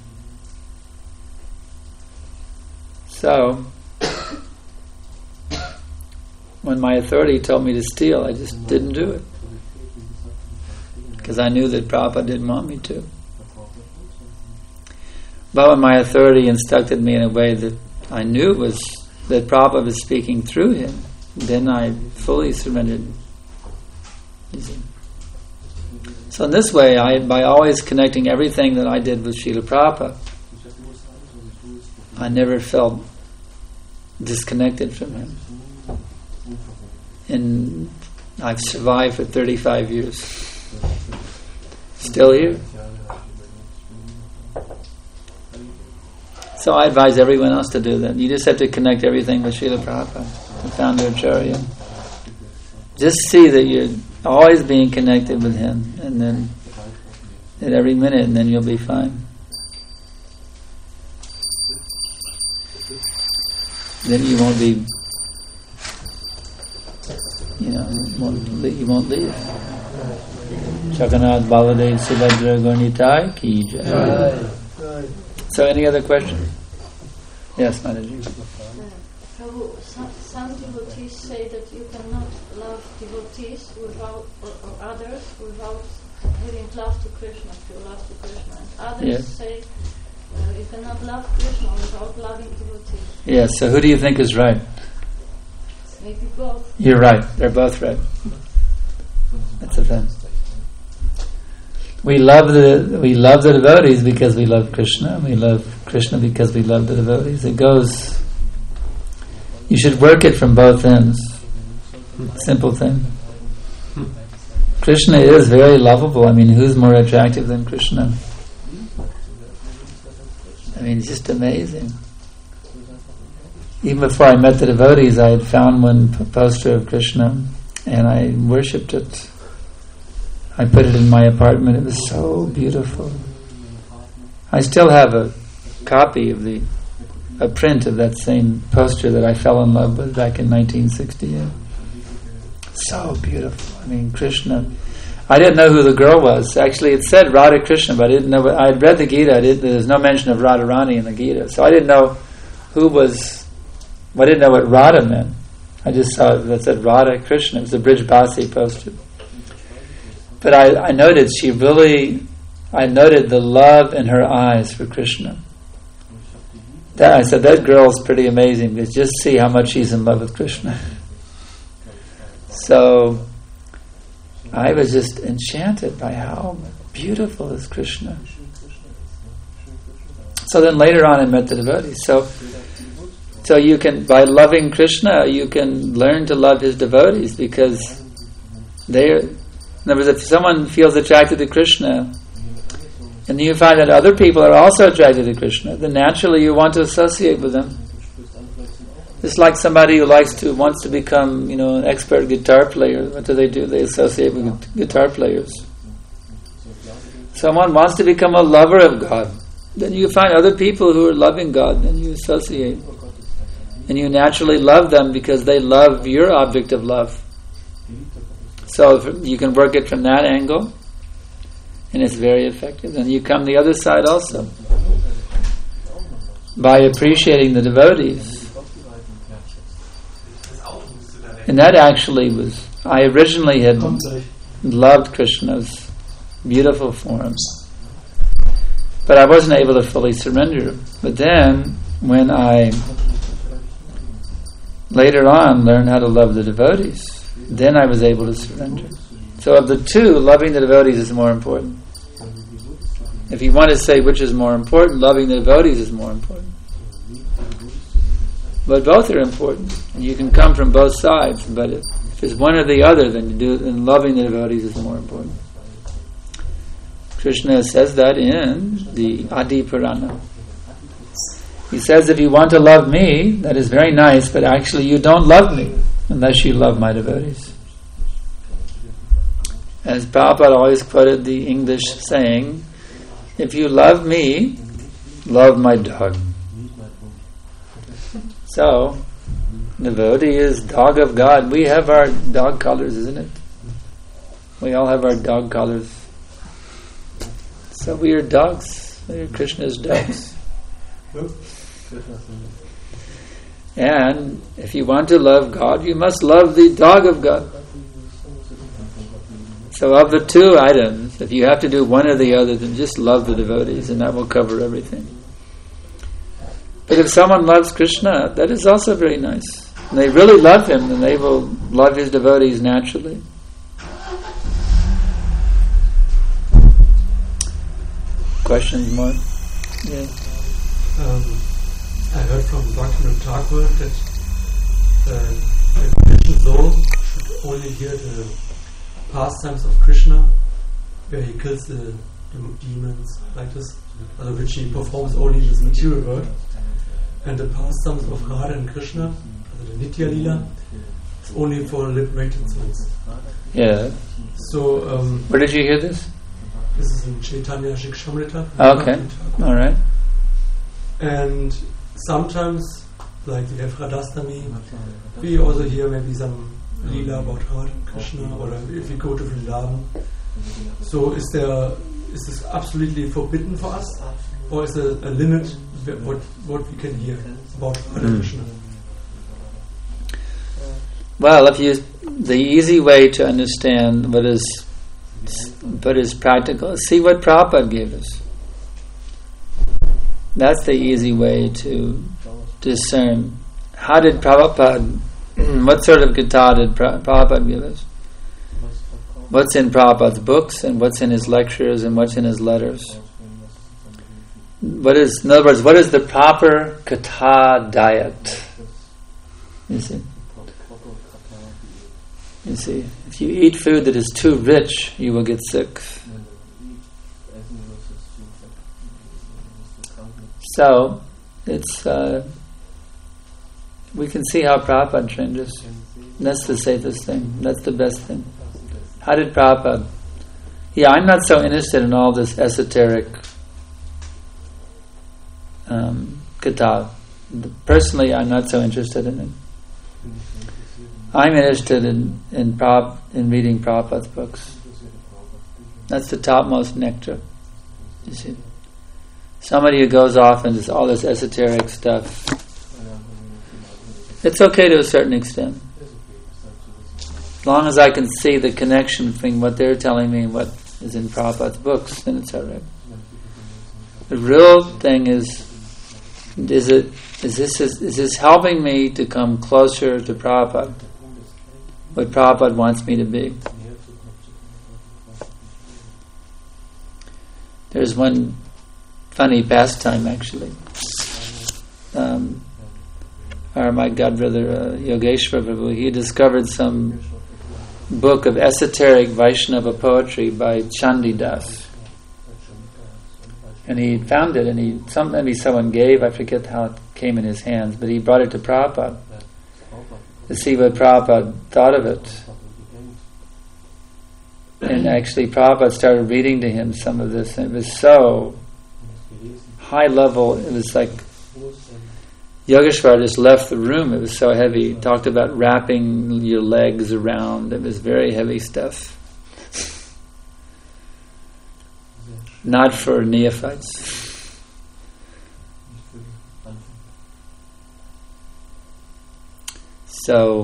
So, when my authority told me to steal, I just didn't do it. Because I knew that Prabhupada didn't want me to. But when my authority instructed me in a way that I knew was that Prabhupada was speaking through him, then I fully surrendered. So in this way, by always connecting everything that I did with Srila Prabhupada, I never felt disconnected from him. And I've survived for 35 years. still here. So I advise everyone else to do that. You just have to connect everything with Srila Prabhupada, the founder Acharya. Just see that you're always being connected with him, and then at every minute, and then you'll be fine. Then you won't be, you won't leave. Jagannath Baladev Subhadra Gaunitai Ki Jai. So, any other questions? Yes, Mataji. Prabhu, some devotees say that you cannot love devotees without or others without having love to Krishna, pure love to Krishna. And others say you cannot love Krishna without loving devotees. Yes. So, who do you think is right? Maybe both. You're right. They're both right. That's the thing. We love the devotees because we love Krishna. We love Krishna because we love the devotees. It goes. You should work it from both ends. Simple thing. Krishna is very lovable. I mean, who's more attractive than Krishna? I mean, it's just amazing. Even before I met the devotees, I had found one poster of Krishna, and I worshipped it. I put it in my apartment. It was so beautiful. I still have a copy of a print of that same poster that I fell in love with back in 1968. So beautiful. I mean, Krishna. I didn't know who the girl was. Actually, it said Radha Krishna, but I didn't know. I had read the Gita. There's no mention of Radharani in the Gita, so I didn't know who was. I didn't know what Radha meant. I just saw it that said Radha Krishna. It was a Brij Basi poster. But I noted I noted the love in her eyes for Krishna. I said, that girl's pretty amazing, because just see how much she's in love with Krishna. So, I was just enchanted by how beautiful is Krishna. So then later on I met the devotees. So you can, by loving Krishna, you can learn to love his devotees, because in other words, if someone feels attracted to Krishna, and you find that other people are also attracted to Krishna, then naturally you want to associate with them. It's like somebody who wants to become, an expert guitar player. What do? They associate with guitar players. Someone wants to become a lover of God. Then you find other people who are loving God, and you associate. And you naturally love them because they love your object of love. So you can work it from that angle, and it's very effective. And you come the other side also. By appreciating the devotees. And that actually was, I originally had loved Krishna's beautiful forms, but I wasn't able to fully surrender. But then, when I later on learned how to love the devotees, then I was able to surrender. So of the two, loving the devotees is more important. If you want to say which is more important, loving the devotees is more important. But both are important. And you can come from both sides, but if it's one or the other, then loving the devotees is more important. Krishna says that in the Adi Purana. He says, if you want to love me, that is very nice, but actually you don't love me unless you love my devotees. As Prabhupada always quoted the English saying, if you love me, love my dog. So, devotee is dog of God. We have our dog collars, isn't it? We all have our dog collars. So we are dogs. We are Krishna's dogs. And if you want to love God, you must love the dog of God. So of the two items, if you have to do one or the other, then just love the devotees, and that will cover everything. But if someone loves Krishna, that is also very nice. And they really love him, then they will love his devotees naturally. Questions more? Yeah. I heard from Dr. Thakur that the Christian soul should only hear the pastimes of Krishna where he kills the demons, like this, which he performs only in this material world. And the pastimes of Radha and Krishna, the Nitya Lila, is only for liberated souls. Yeah. So, where did you hear this? This is in Chaitanya Shikshamrita. Okay, all right. And sometimes, like we have Radhastami, we also hear maybe some Lila about Radha and Krishna, or if we go to Vrindavan. So is this absolutely forbidden for us, or is there a limit what we can hear about Radha and Krishna? Well, the easy way to understand what is practical, see what Prabhupada gave us. That's the easy way to discern. How did Prabhupada, what sort of Gita did Prabhupada give us? What's in Prabhupada's books, and what's in his lectures, and what's in his letters? In other words, what is the proper Gita diet? You see, if you eat food that is too rich, you will get sick. So, it's we can see how Prabhupada trained us. That's the safest thing. That's the best thing. How did Prabhupada? Yeah, I'm not so interested in all this esoteric Gita. Personally, I'm not so interested in it. I'm interested in reading Prabhupada's books. That's the topmost nectar. You see, somebody who goes off into all this esoteric stuff, it's okay to a certain extent. As long as I can see the connection between what they're telling me and what is in Prabhupada's books, then it's all right. The real thing is this helping me to come closer to Prabhupada? What Prabhupada wants me to be. There's one funny pastime, actually. My godbrother Yogeshwar Prabhu, he discovered some book of esoteric Vaishnava poetry by Chandidas. And he found it, and maybe someone gave, I forget how it came in his hands, but he brought it to Prabhupada to see what Prabhupada thought of it. And actually Prabhupada started reading to him some of this, and it was so high level, it was like Yogeshwar just left the room, it was so heavy. He talked about wrapping your legs around, it was very heavy stuff. Not for neophytes. So,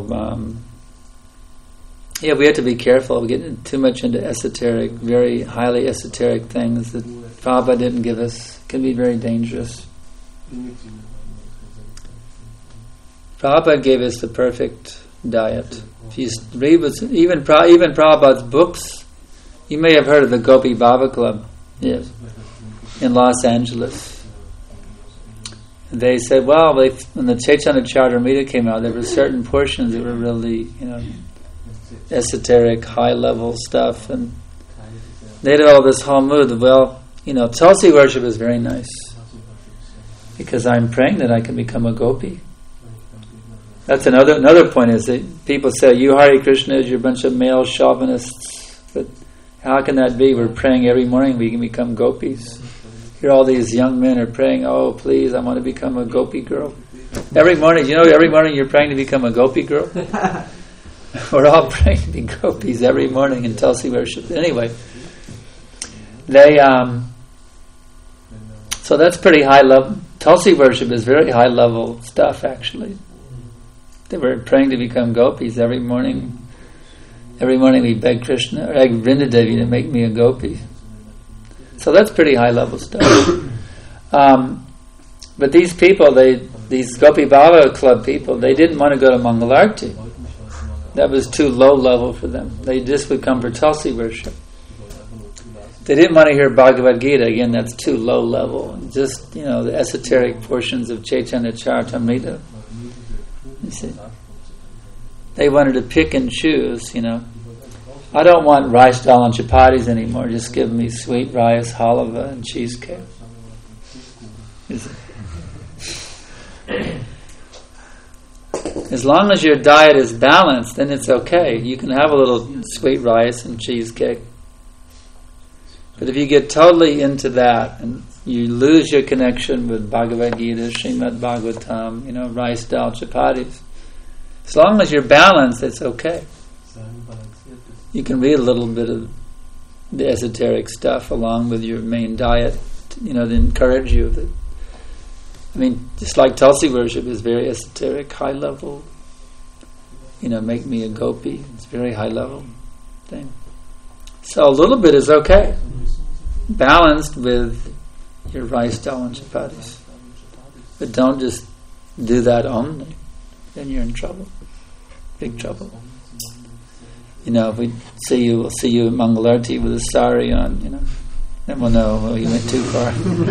we have to be careful of getting too much into esoteric, very highly esoteric things that Prabhupada didn't give us. It can be very dangerous. Prabhupada gave us the perfect diet. If you read even Prabhupada's books, you may have heard of the Gopi Baba Club, yes, in Los Angeles. They said, well, when the Chaitanya Charitamrita came out, there were certain portions that were really, esoteric, high-level stuff, and they did all this whole mood. Well, Tulsi worship is very nice because I'm praying that I can become a gopi. That's another point is that people say, you Hare Krishnas, you're a bunch of male chauvinists. But how can that be? We're praying every morning we can become gopis. Here all these young men are praying, oh please, I want to become a gopi girl. Every morning you're praying to become a gopi girl? We're all praying to be gopis every morning in Tulsi worship. Anyway, so that's pretty high level. Tulsi worship is very high level stuff actually. They were praying to become gopis every morning. Every morning we beg Krishna, or Vrinda Devi to make me a gopi. So that's pretty high level stuff. But these people, these Gopi Baba Club people, they didn't want to go to Mangalarti. That was too low level for them. They just would come for Tulsi worship. They didn't want to hear Bhagavad Gita. Again, that's too low level. Just, the esoteric portions of Chaitanya Charitamrita. You see, they wanted to pick and choose. I don't want rice dal and chapatis anymore. Just give me sweet rice, halava, and cheesecake. As long as your diet is balanced, then it's okay. You can have a little sweet rice and cheesecake. But if you get totally into that and you lose your connection with Bhagavad Gita, Srimad Bhagavatam, rice, dal, chapatis, as long as you're balanced, it's okay. You can read a little bit of the esoteric stuff along with your main diet, to encourage you. Just like Tulsi worship is very esoteric, high level. Make me a gopi. It's a very high level thing. So a little bit is okay. Balanced with your rice, dal, and chapatis. But don't just do that only. Then you're in trouble. Big trouble. If we see you, we'll see you at Mangalarti with a sari on, then we'll know, you went too far.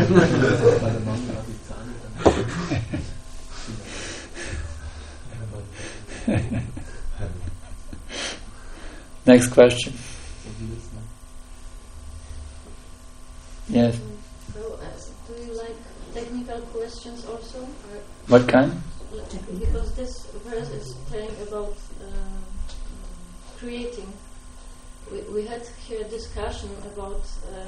Next question. Yes. So, do you like technical questions also? What kind? Because this verse is telling about creating. We had here a discussion about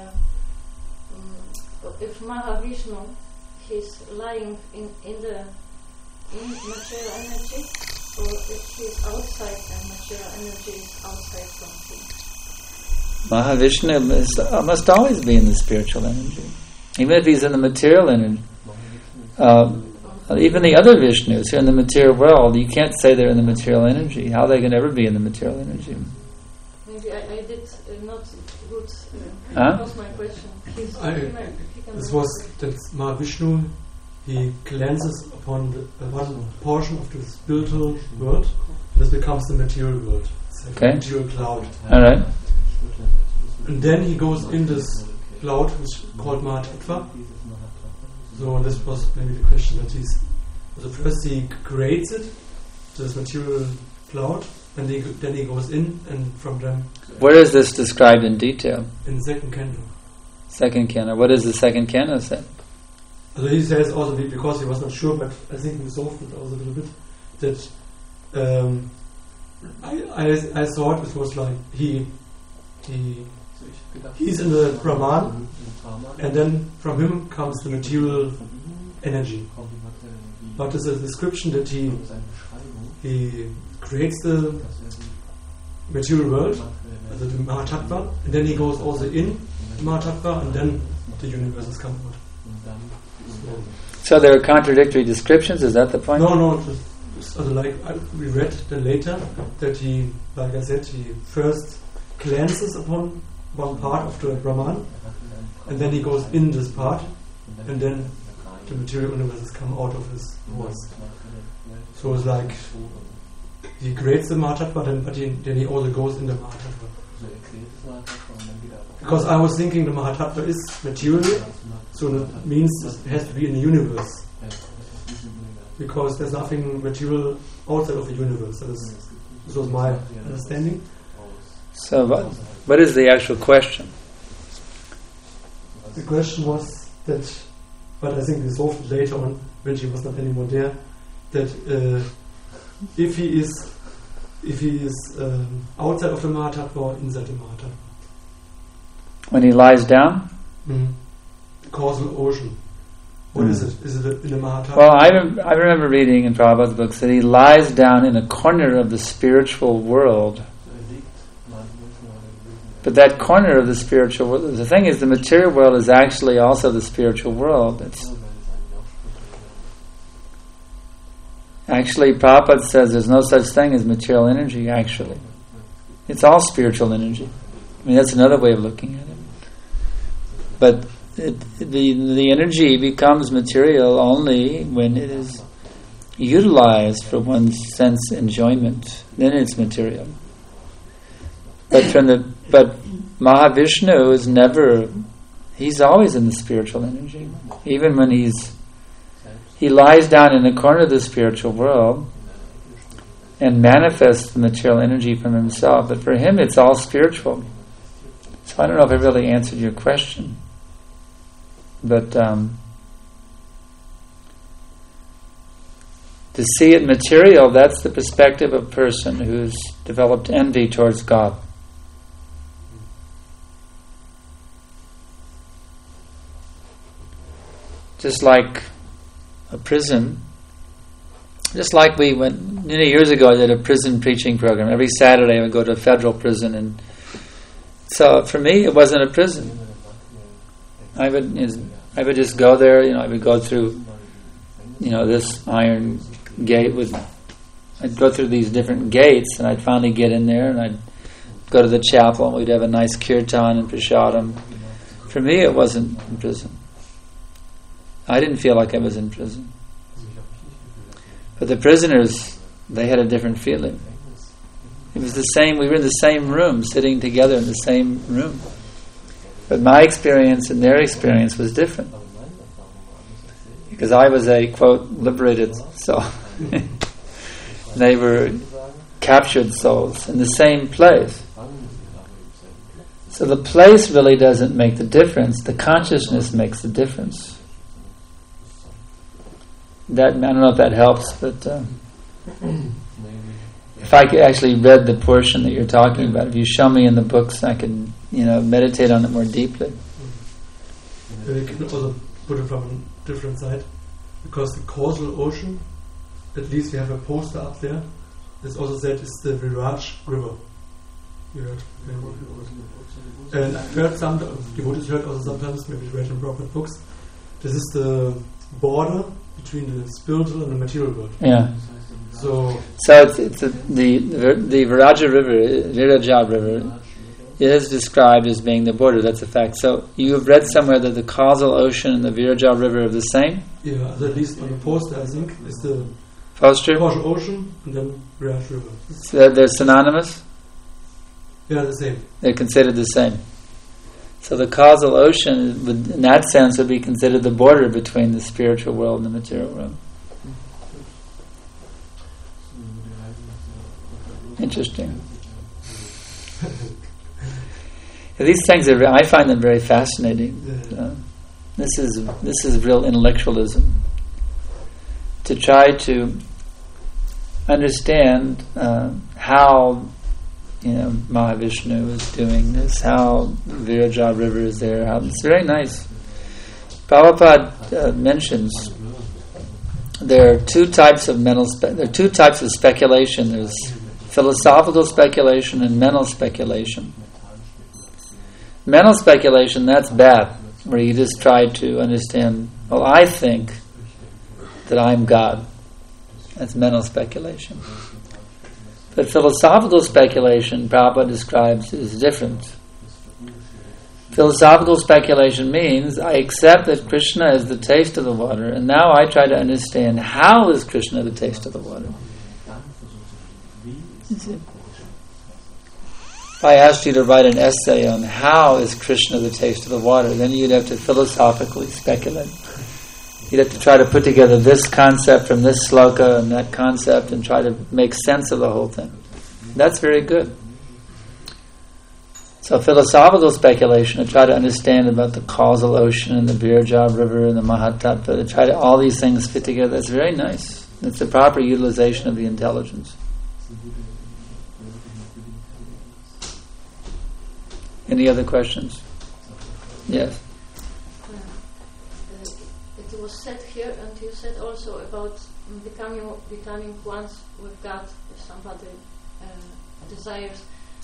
if Mahavishnu, he's lying in material energy, or if he's outside and material energy is outside from him. Mahavishnu must always be in the spiritual energy. Even if he's in the material energy. Even the other Vishnus who are in the material world, you can't say they're in the material energy. How they can ever be in the material energy? Maybe I did not good Huh? my question. This was that Mahavishnu, he cleanses upon one portion of the spiritual world. This becomes the material world. It's like a material cloud. All right. And then he goes in this cloud, which is called Mahatattva. So this was maybe the question that first he creates it, this material cloud, and then he goes in, and from them. Where is this described in detail? In the second canto. Second canto. What does the second canto say? So he says also, because he was not sure, but I think we solved it also a little bit, that I thought it was like he's in the Brahman, and then from him comes the material energy. But there's a description that he creates the material world, the Mahatattva, and then he goes also in the Mahatattva, and then the universes come out. So there are contradictory descriptions, is that the point? No, we read then later that he, like I said, he first cleanses upon one part of the Brahman, and then he goes in this part, and then the material universes come out of his voice. So it's like he creates the Mahatattva, but then he also goes in the Mahatattva. Because I was thinking the Mahatattva is material, so that means it has to be in the universe. Because there's nothing material outside of the universe. This was my understanding. So what is the actual question? The question was that, but I think we solved it later on when she was not anymore there, that if he is outside of the Mahatattva or inside the Mahatattva. When he lies down? The causal ocean. What is it? Is it in the Mahatattva? Well, I remember reading in Prabhupada's books that he lies down in a corner of the spiritual world. But that corner of the spiritual world, the thing is, the material world is actually also the spiritual world. Actually, Prabhupada says there's no such thing as material energy, actually. It's all spiritual energy. That's another way of looking at it. But the energy becomes material only when it is utilized for one's sense enjoyment. Then it's material. But Mahavishnu is never. He's always in the spiritual energy, even when he lies down in the corner of the spiritual world. and manifests the material energy from himself. But for him, it's all spiritual. So I don't know if I really answered your question. But to see it material, that's the perspective of a person who's developed envy towards God. Just like a prison, just like we went many years ago, I did a prison preaching program. Every Saturday I would go to a federal prison, and so for me it wasn't a prison. I would just go there. I would go through, this iron gate. I'd go through these different gates, and I'd finally get in there, and I'd go to the chapel, and we'd have a nice kirtan and prasadam. For me, it wasn't in prison. I didn't feel like I was in prison. But the prisoners, they had a different feeling. It was the same, we were in the same room, sitting together in the same room. But my experience and their experience was different. Because I was a, quote, liberated soul. They were captured souls in the same place. So the place really doesn't make the difference. The consciousness makes the difference. That, I don't know if that helps, but if I could actually read the portion that you're talking about, if you show me in the books, I could, meditate on it more deeply. You can also put it from a different side, because the causal ocean, at least we have a poster up there, it's also said is the Viraj River. You heard? And I've heard some devotees heard also sometimes, maybe read in Prabhupada books, this is the border between the spiritual and the material world. Yeah. So it's the Viraja River is described as being the border. That's a fact. So you have read somewhere that the causal ocean and the Viraja River are the same? Yeah, at least on the poster, I think, is the poster? Causal ocean and then Viraj River. So they're synonymous? Yeah, the same. They're considered the same. So the causal ocean, in that sense, would be considered the border between the spiritual world and the material world. Interesting. These things I find them very fascinating. This is real intellectualism. To try to understand how Mahavishnu is doing this, how Viraja River is there. It's very nice. Prabhupada mentions there are two types of speculation. There's philosophical speculation and mental speculation. Mental speculation, that's bad, where you just try to understand, well, I think that I'm God. That's mental speculation. But philosophical speculation, Prabhupada describes, is different. Philosophical speculation means I accept that Krishna is the taste of the water, and now I try to understand how is Krishna the taste of the water. If I asked you to write an essay on how is Krishna the taste of the water, then you'd have to philosophically speculate. You'd have to try to put together this concept from this sloka and that concept and try to make sense of the whole thing. That's very good. So philosophical speculation, to try to understand about the causal ocean and the Viraja River and the Mahatattva, to try to all these things fit together, that's very nice. It's the proper utilization of the intelligence. Any other questions? Yes. It was said here, and you said also about becoming one with God. If somebody desires,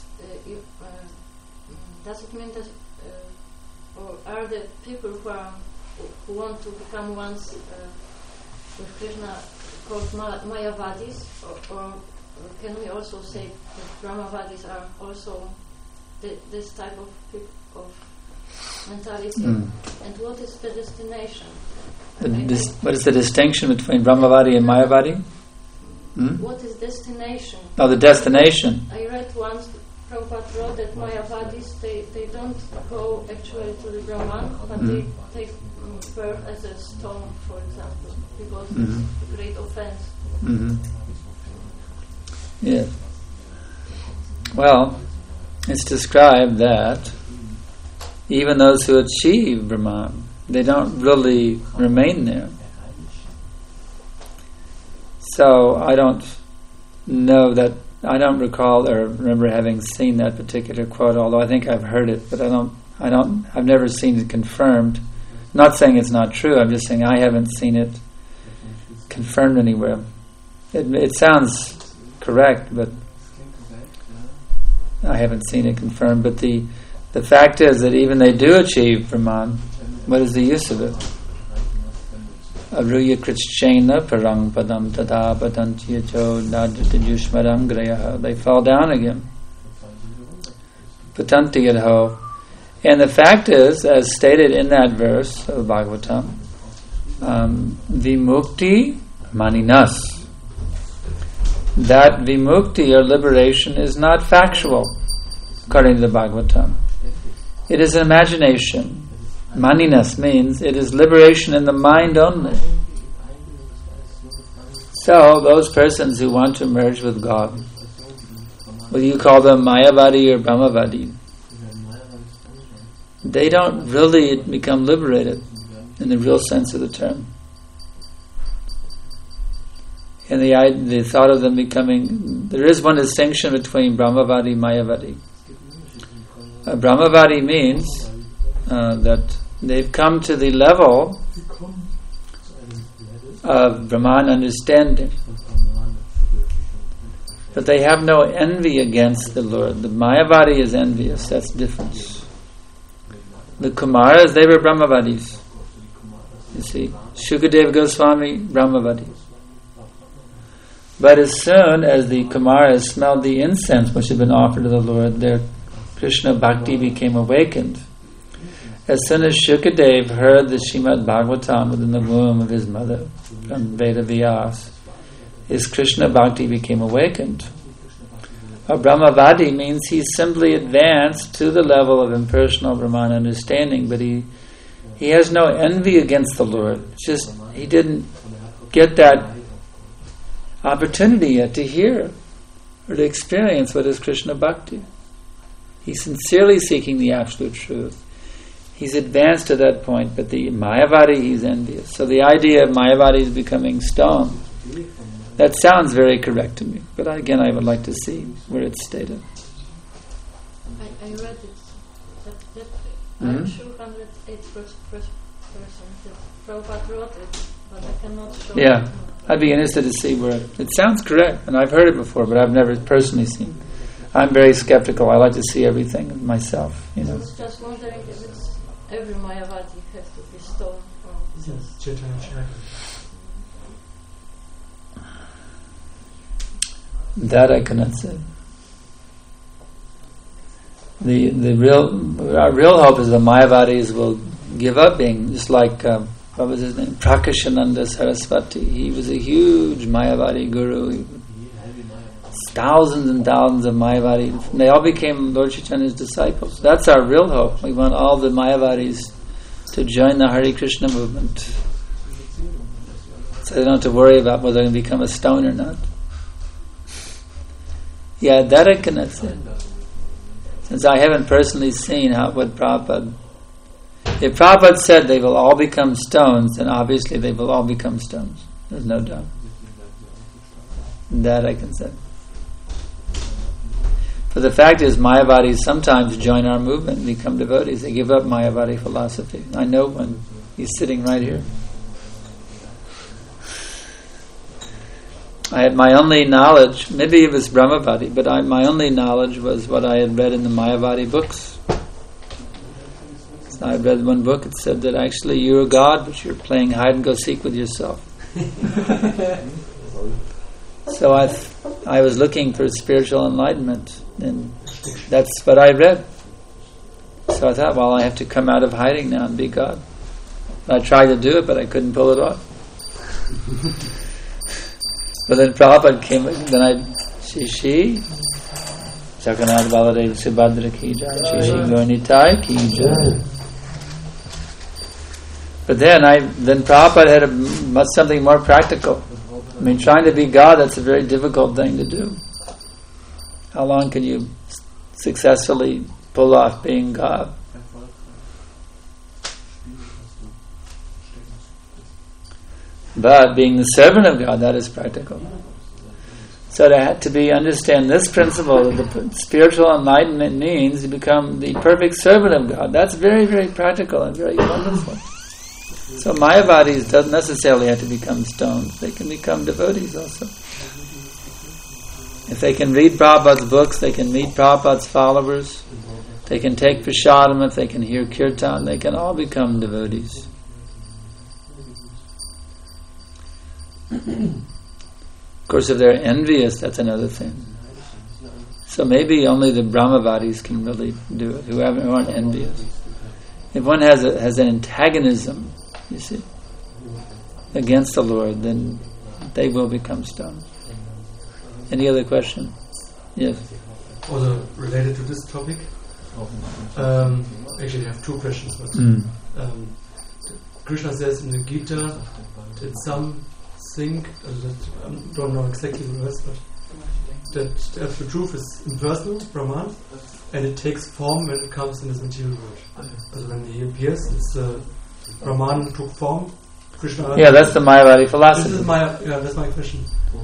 does it mean that, or are the people who want to become one with Krishna called Mayavadis, or can we also say that Brahmavadis are also this type of mentality? And what is the destination? What is the distinction between Brahmavadi and Mayavadi? What is destination? Oh, the destination. I read once, Prabhupada wrote that Mayavadis, they don't go actually to the Brahman, but they take birth as a stone, for example, because it's a great offense. Yeah. Well, it's described that even those who achieve Brahman, they don't really remain there. So I don't know that, I don't recall or remember having seen that particular quote, although I think I've heard it, but I've never seen it confirmed. Not saying it's not true, I'm just saying I haven't seen it confirmed anywhere. It sounds correct, but I haven't seen it confirmed. But the fact is that even they do achieve Brahman, what is the use of it? Aruya Krishchena parang padam tada patantiyacho nadjitajushmadam grayaha. They fall down again. Patantiyadho. And the fact is, as stated in that verse of Bhagavatam, vimukti maninas. That vimukti or liberation is not factual, according to the Bhagavatam. It is an imagination. Maninas means it is liberation in the mind only. So, those persons who want to merge with God, whether you call them Mayavadi or Brahmavadi, they don't really become liberated in the real sense of the term. And the thought of them becoming, there is one distinction between Brahmavadi and Mayavadi. Brahmavadi means that they've come to the level of Brahman understanding, but they have no envy against the Lord. The Mayavadi is envious, that's the difference. The Kumaras, they were Brahmavadis. You see, Shukadeva Goswami, Brahmavadi. But as soon as the Kumaras smelled the incense which had been offered to the Lord, their Krishna Bhakti became awakened. As soon as Shukadeva heard the Srimad Bhagavatam within the womb of his mother, from Veda Vyas, his Krishna Bhakti became awakened. A Brahmavadi means he simply advanced to the level of impersonal Brahman understanding, but he has no envy against the Lord. It's just he didn't get that opportunity yet to hear or to experience what is Krishna Bhakti. He's sincerely seeking the absolute truth. He's advanced to that point, but the Mayavadi, he's envious. So the idea of Mayavadi is becoming stone. That sounds very correct to me, but again I would like to see where it's stated. I read it. I'm sure 108 person that Prabhupada wrote it, but I cannot show Yeah, it. I'd be interested to see where it sounds correct, and I've heard it before, but I've never personally seen. I'm very skeptical. I like to see everything myself. I was just wondering if it's every Mayavadi has to be stone. Yes, Chaitanya Charitamrita. That I cannot say. Our real hope is the Mayavadis will give up being, just like what was his name, Prakashananda Saraswati. He was a huge Mayavadi guru. Thousands and thousands of Mayavadis. They all became Lord Chaitanya's disciples. That's our real hope. We want all the Mayavadis to join the Hare Krishna movement, so they don't have to worry about whether they can become a stone or not. Yeah, that I cannot say. Since I haven't personally seen what Prabhupada... If Prabhupada said they will all become stones, then obviously they will all become stones. There's no doubt. That I can say. But the fact is, Mayavadis sometimes join our movement and become devotees. They give up Mayavadi philosophy. I know one. He's sitting right here. I had my only knowledge, maybe it was Brahmavadi, but my only knowledge was what I had read in the Mayavadi books. So I read one book, it said that actually you're a god, but you're playing hide and go seek with yourself. So I was looking for spiritual enlightenment, and that's what I read. So I thought, well, I have to come out of hiding now and be God. I tried to do it, but I couldn't pull it off. But then Prabhupada came, then Shishi, Jagannath Baladev Subhadra ki jai, Shishi Gaurnitai ki jai. But then Prabhupada had something more practical. I mean, trying to be God, that's a very difficult thing to do. How long can you successfully pull off being God? But being the servant of God, that is practical. So to understand this principle that the spiritual enlightenment means to become the perfect servant of God. That's very, very practical and very wonderful. So Mayavadis doesn't necessarily have to become stones. They can become devotees also. If they can read Prabhupada's books, they can meet Prabhupada's followers, they can take prasadam, if they can hear kirtan, they can all become devotees. Of course, if they're envious, that's another thing. So maybe only the Brahmavadis can really do it, who aren't envious. If one has an antagonism, you see, against the Lord, then they will become stones. Any other question? Yes. Also related to this topic, actually I have two questions. But, Krishna says in the Gita that some think, I don't know exactly the verse, but that the truth is impersonal, Brahman, and it takes form when it comes in this material world. So when he appears, it's Brahman took form. Krishna. Yeah, that's the Mayavadi philosophy. That's my question.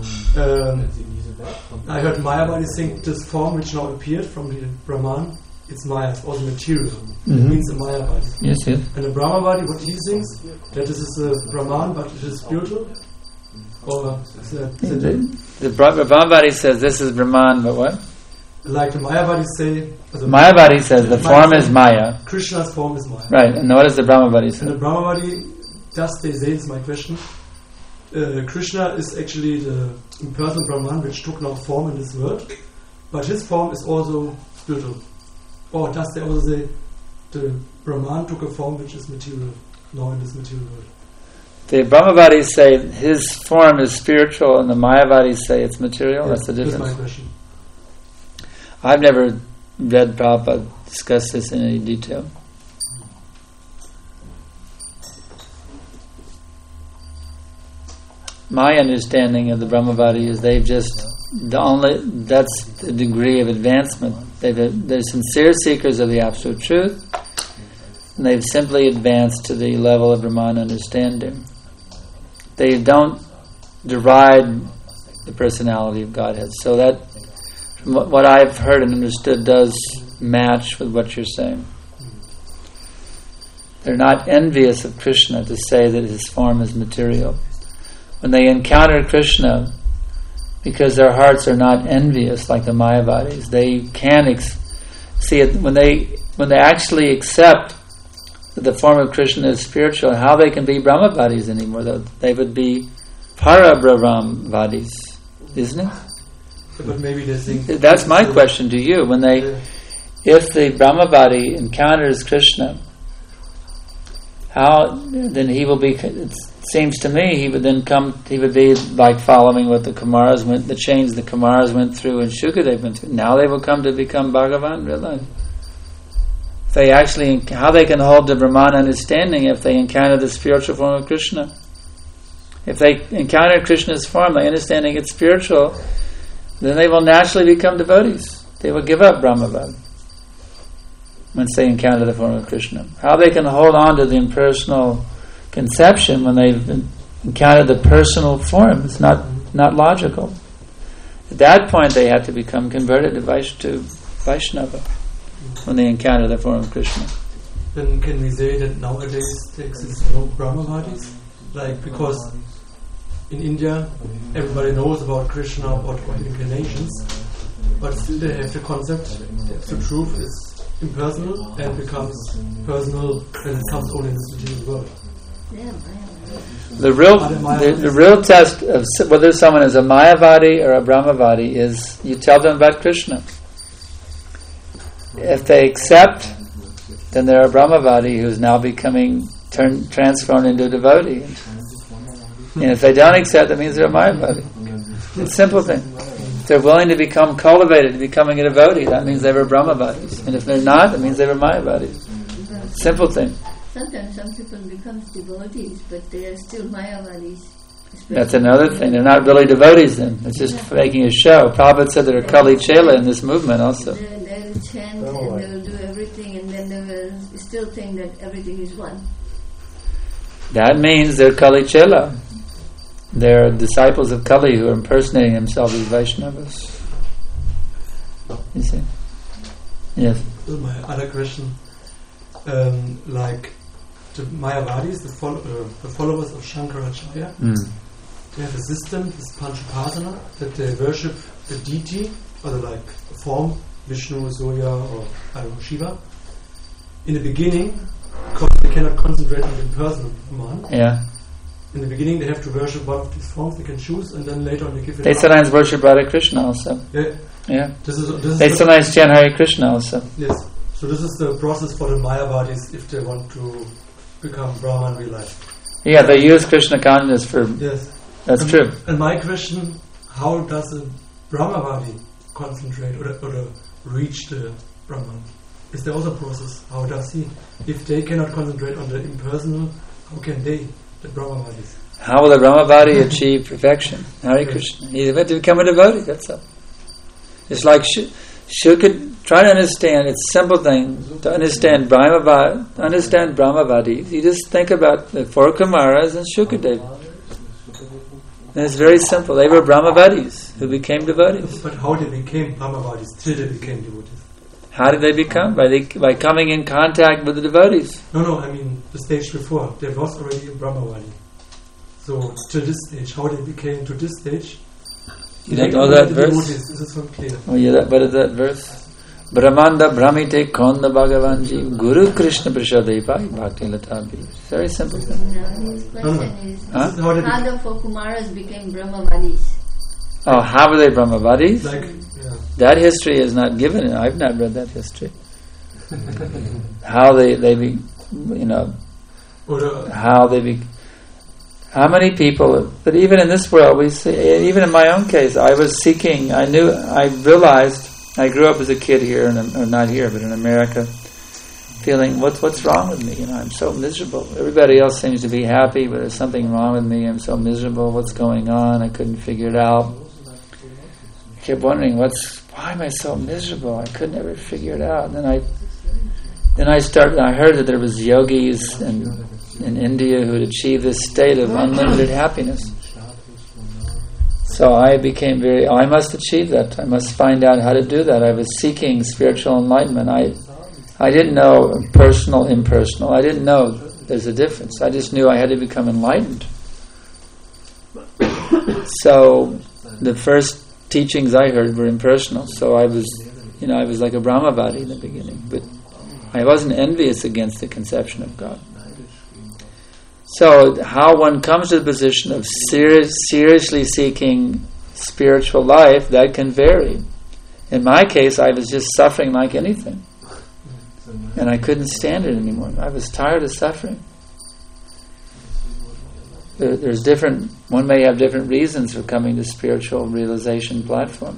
I heard Mayavadi think this form which now appeared from the Brahman, it's Maya, it's also material. It means a Mayavadi. Yes. And the Brahmavadi, what he thinks, that this is a Brahman, but it is spiritual? Or the Brahmavadi says this is Brahman, but what? Like the Mayavadi say... Mayavadi says the form is Maya. Krishna's form is Maya. Right, and what does the Brahmavadi say? And the Brahmavadi, thus they say, this is my question, Krishna is actually the impersonal Brahman which took now form in this world, but his form is also spiritual. Or does they also say the Brahman took a form which is material, now in this material world? The Brahmavadis say his form is spiritual and the Mayavadis say it's material. Yes, that's the difference. That's my question. I've never read Prabhupada discuss this in any detail. My understanding of the Brahmavadi is that's the degree of advancement. They're sincere seekers of the absolute truth, and they've simply advanced to the level of Brahman understanding. They don't deride the personality of Godhead. So that, from what I've heard and understood, does match with what you're saying. They're not envious of Krishna to say that his form is material. When they encounter Krishna, because their hearts are not envious like the Mayavadis, they can see it when they actually accept that the form of Krishna is spiritual. How they can be Brahmavadis anymore? They would be Para-Brahmavadis, isn't it? But maybe they think that's my question to you. If the Brahmavadi encounters Krishna, how then he will be? It seems to me he would be like following what the Kumaras went, the change the Kumaras went through and Shukadev went through. Now they will come to become Bhagavan. Realize how they can hold the Brahman understanding if they encounter the spiritual form of Krishna. If they encounter Krishna's form, by understanding it's spiritual, then they will naturally become devotees. They will give up Brahmavad once they encounter the form of Krishna. How they can hold on to the impersonal conception when they've encountered the personal form is not logical. At that point, they have to become converted to Vaishnava when they encounter the form of Krishna. Then can we say that nowadays there exist no Brahmavadis? Because in India, everybody knows about Krishna, about incarnations, but still they have the concept that the truth is impersonal and becomes personal when it comes only in this material world. The real test of whether someone is a Mayavadi or a Brahmavadi is you tell them about Krishna. If they accept, then they're a Brahmavadi who's now becoming transformed into a devotee. And if they don't accept, that means they're a Mayavadi. It's a simple thing. If they're willing to become cultivated to becoming a devotee, that means they were Brahmavadis. And if they're not, that means they were Mayavadis. Simple thing. Sometimes some people become devotees, but they are still Mayavadis. That's another thing. They're not really devotees then. It's just making a show. Prabhupada said there are Kali Chela in this movement also. They'll chant and they'll do everything, and then they will still think that everything is one. That means they're Kali Chela. They're disciples of Kali who are impersonating themselves as Vaishnavas. You see? Yes. My other question, like the Mayavadis, the followers of Shankaracharya, they have a system, this Panchupasana, that they worship the deity, or like a form, Vishnu, Surya, or I don't know, Shiva. In the beginning, because they cannot concentrate on the impersonal Brahman. Yeah. In the beginning, they have to worship one of these forms. They can choose, and then later on they give it. They sometimes worship Radha Krishna also. Yeah. Yeah. This is they sometimes chant Hare Krishna also. Yes. So this is the process for the Mayavadis if they want to become Brahman real life. Yeah, they use Krishna consciousness for. Yes. That's true. And my question: how does a Brahmavadi concentrate or reach the Brahman? Is there also a process? How does he? If they cannot concentrate on the impersonal, how can they, the Brahmavadis? How will a Brahmavadi achieve perfection? Hare Krishna. He's meant to become a devotee, that's all. It's like Shukad, try to understand, it's a simple thing, to understand Brahmavadis. You just think about the four Kumaras and Shukadeva. And it's very simple. They were Brahmavadis who became devotees. But how they became Brahmavadis till they became devotees? How did they become? By coming in contact with the devotees. No, I mean the stage before. There was already a Brahmavadi. So till this stage, how they became to this stage? You don't know that verse? This is not clear. Oh yeah, what is that verse? Brahmanda Brahmite Konda Bhagavanji Guru Krishna Prashadepai Bhakti Latabi. Very simple thing. No, his question is how the four Kumaras became Brahmavadis. Oh, how were they Brahmavadis? That history is not given. I've not read that history. How how many people, but even in this world, we see, even in my own case, I was seeking, I realized, I grew up as a kid here, or not here, but in America, feeling, what's wrong with me? I'm so miserable. Everybody else seems to be happy, but there's something wrong with me. I'm so miserable. What's going on? I couldn't figure it out. I kept wondering, why am I so miserable? I could never figure it out. And I heard that there was yogis in India who had achieved this state of unlimited happiness. So I became I must achieve that. I must find out how to do that. I was seeking spiritual enlightenment. I didn't know personal, impersonal. I didn't know there's a difference. I just knew I had to become enlightened. So the first teachings I heard were impersonal. So I was like a Brahmavadi in the beginning, but I wasn't envious against the conception of God. So how one comes to the position of seriously seeking spiritual life, that can vary. In my case, I was just suffering like anything. And I couldn't stand it anymore. I was tired of suffering. One may have different reasons for coming to spiritual realization platform.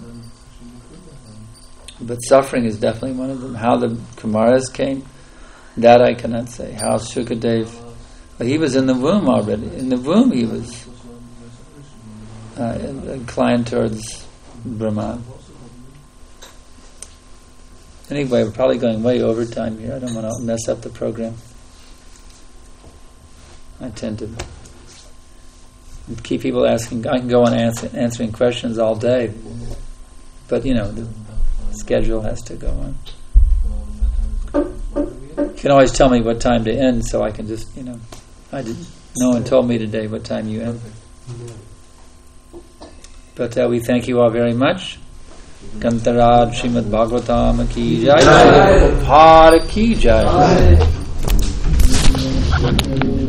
But suffering is definitely one of them. How the Kumaras came, that I cannot say. How Shukadeva, but he was in the womb already. In the womb he was inclined towards Brahman. Anyway, we're probably going way over time here. I don't want to mess up the program. I tend to keep people asking. I can go on answering questions all day, but the schedule has to go on. You can always tell me what time to end, so I can just, no one told me today what time you end. But we thank you all very much. Kantarad Srimad Bhagavatam ki jai, Prabhupada ki jai.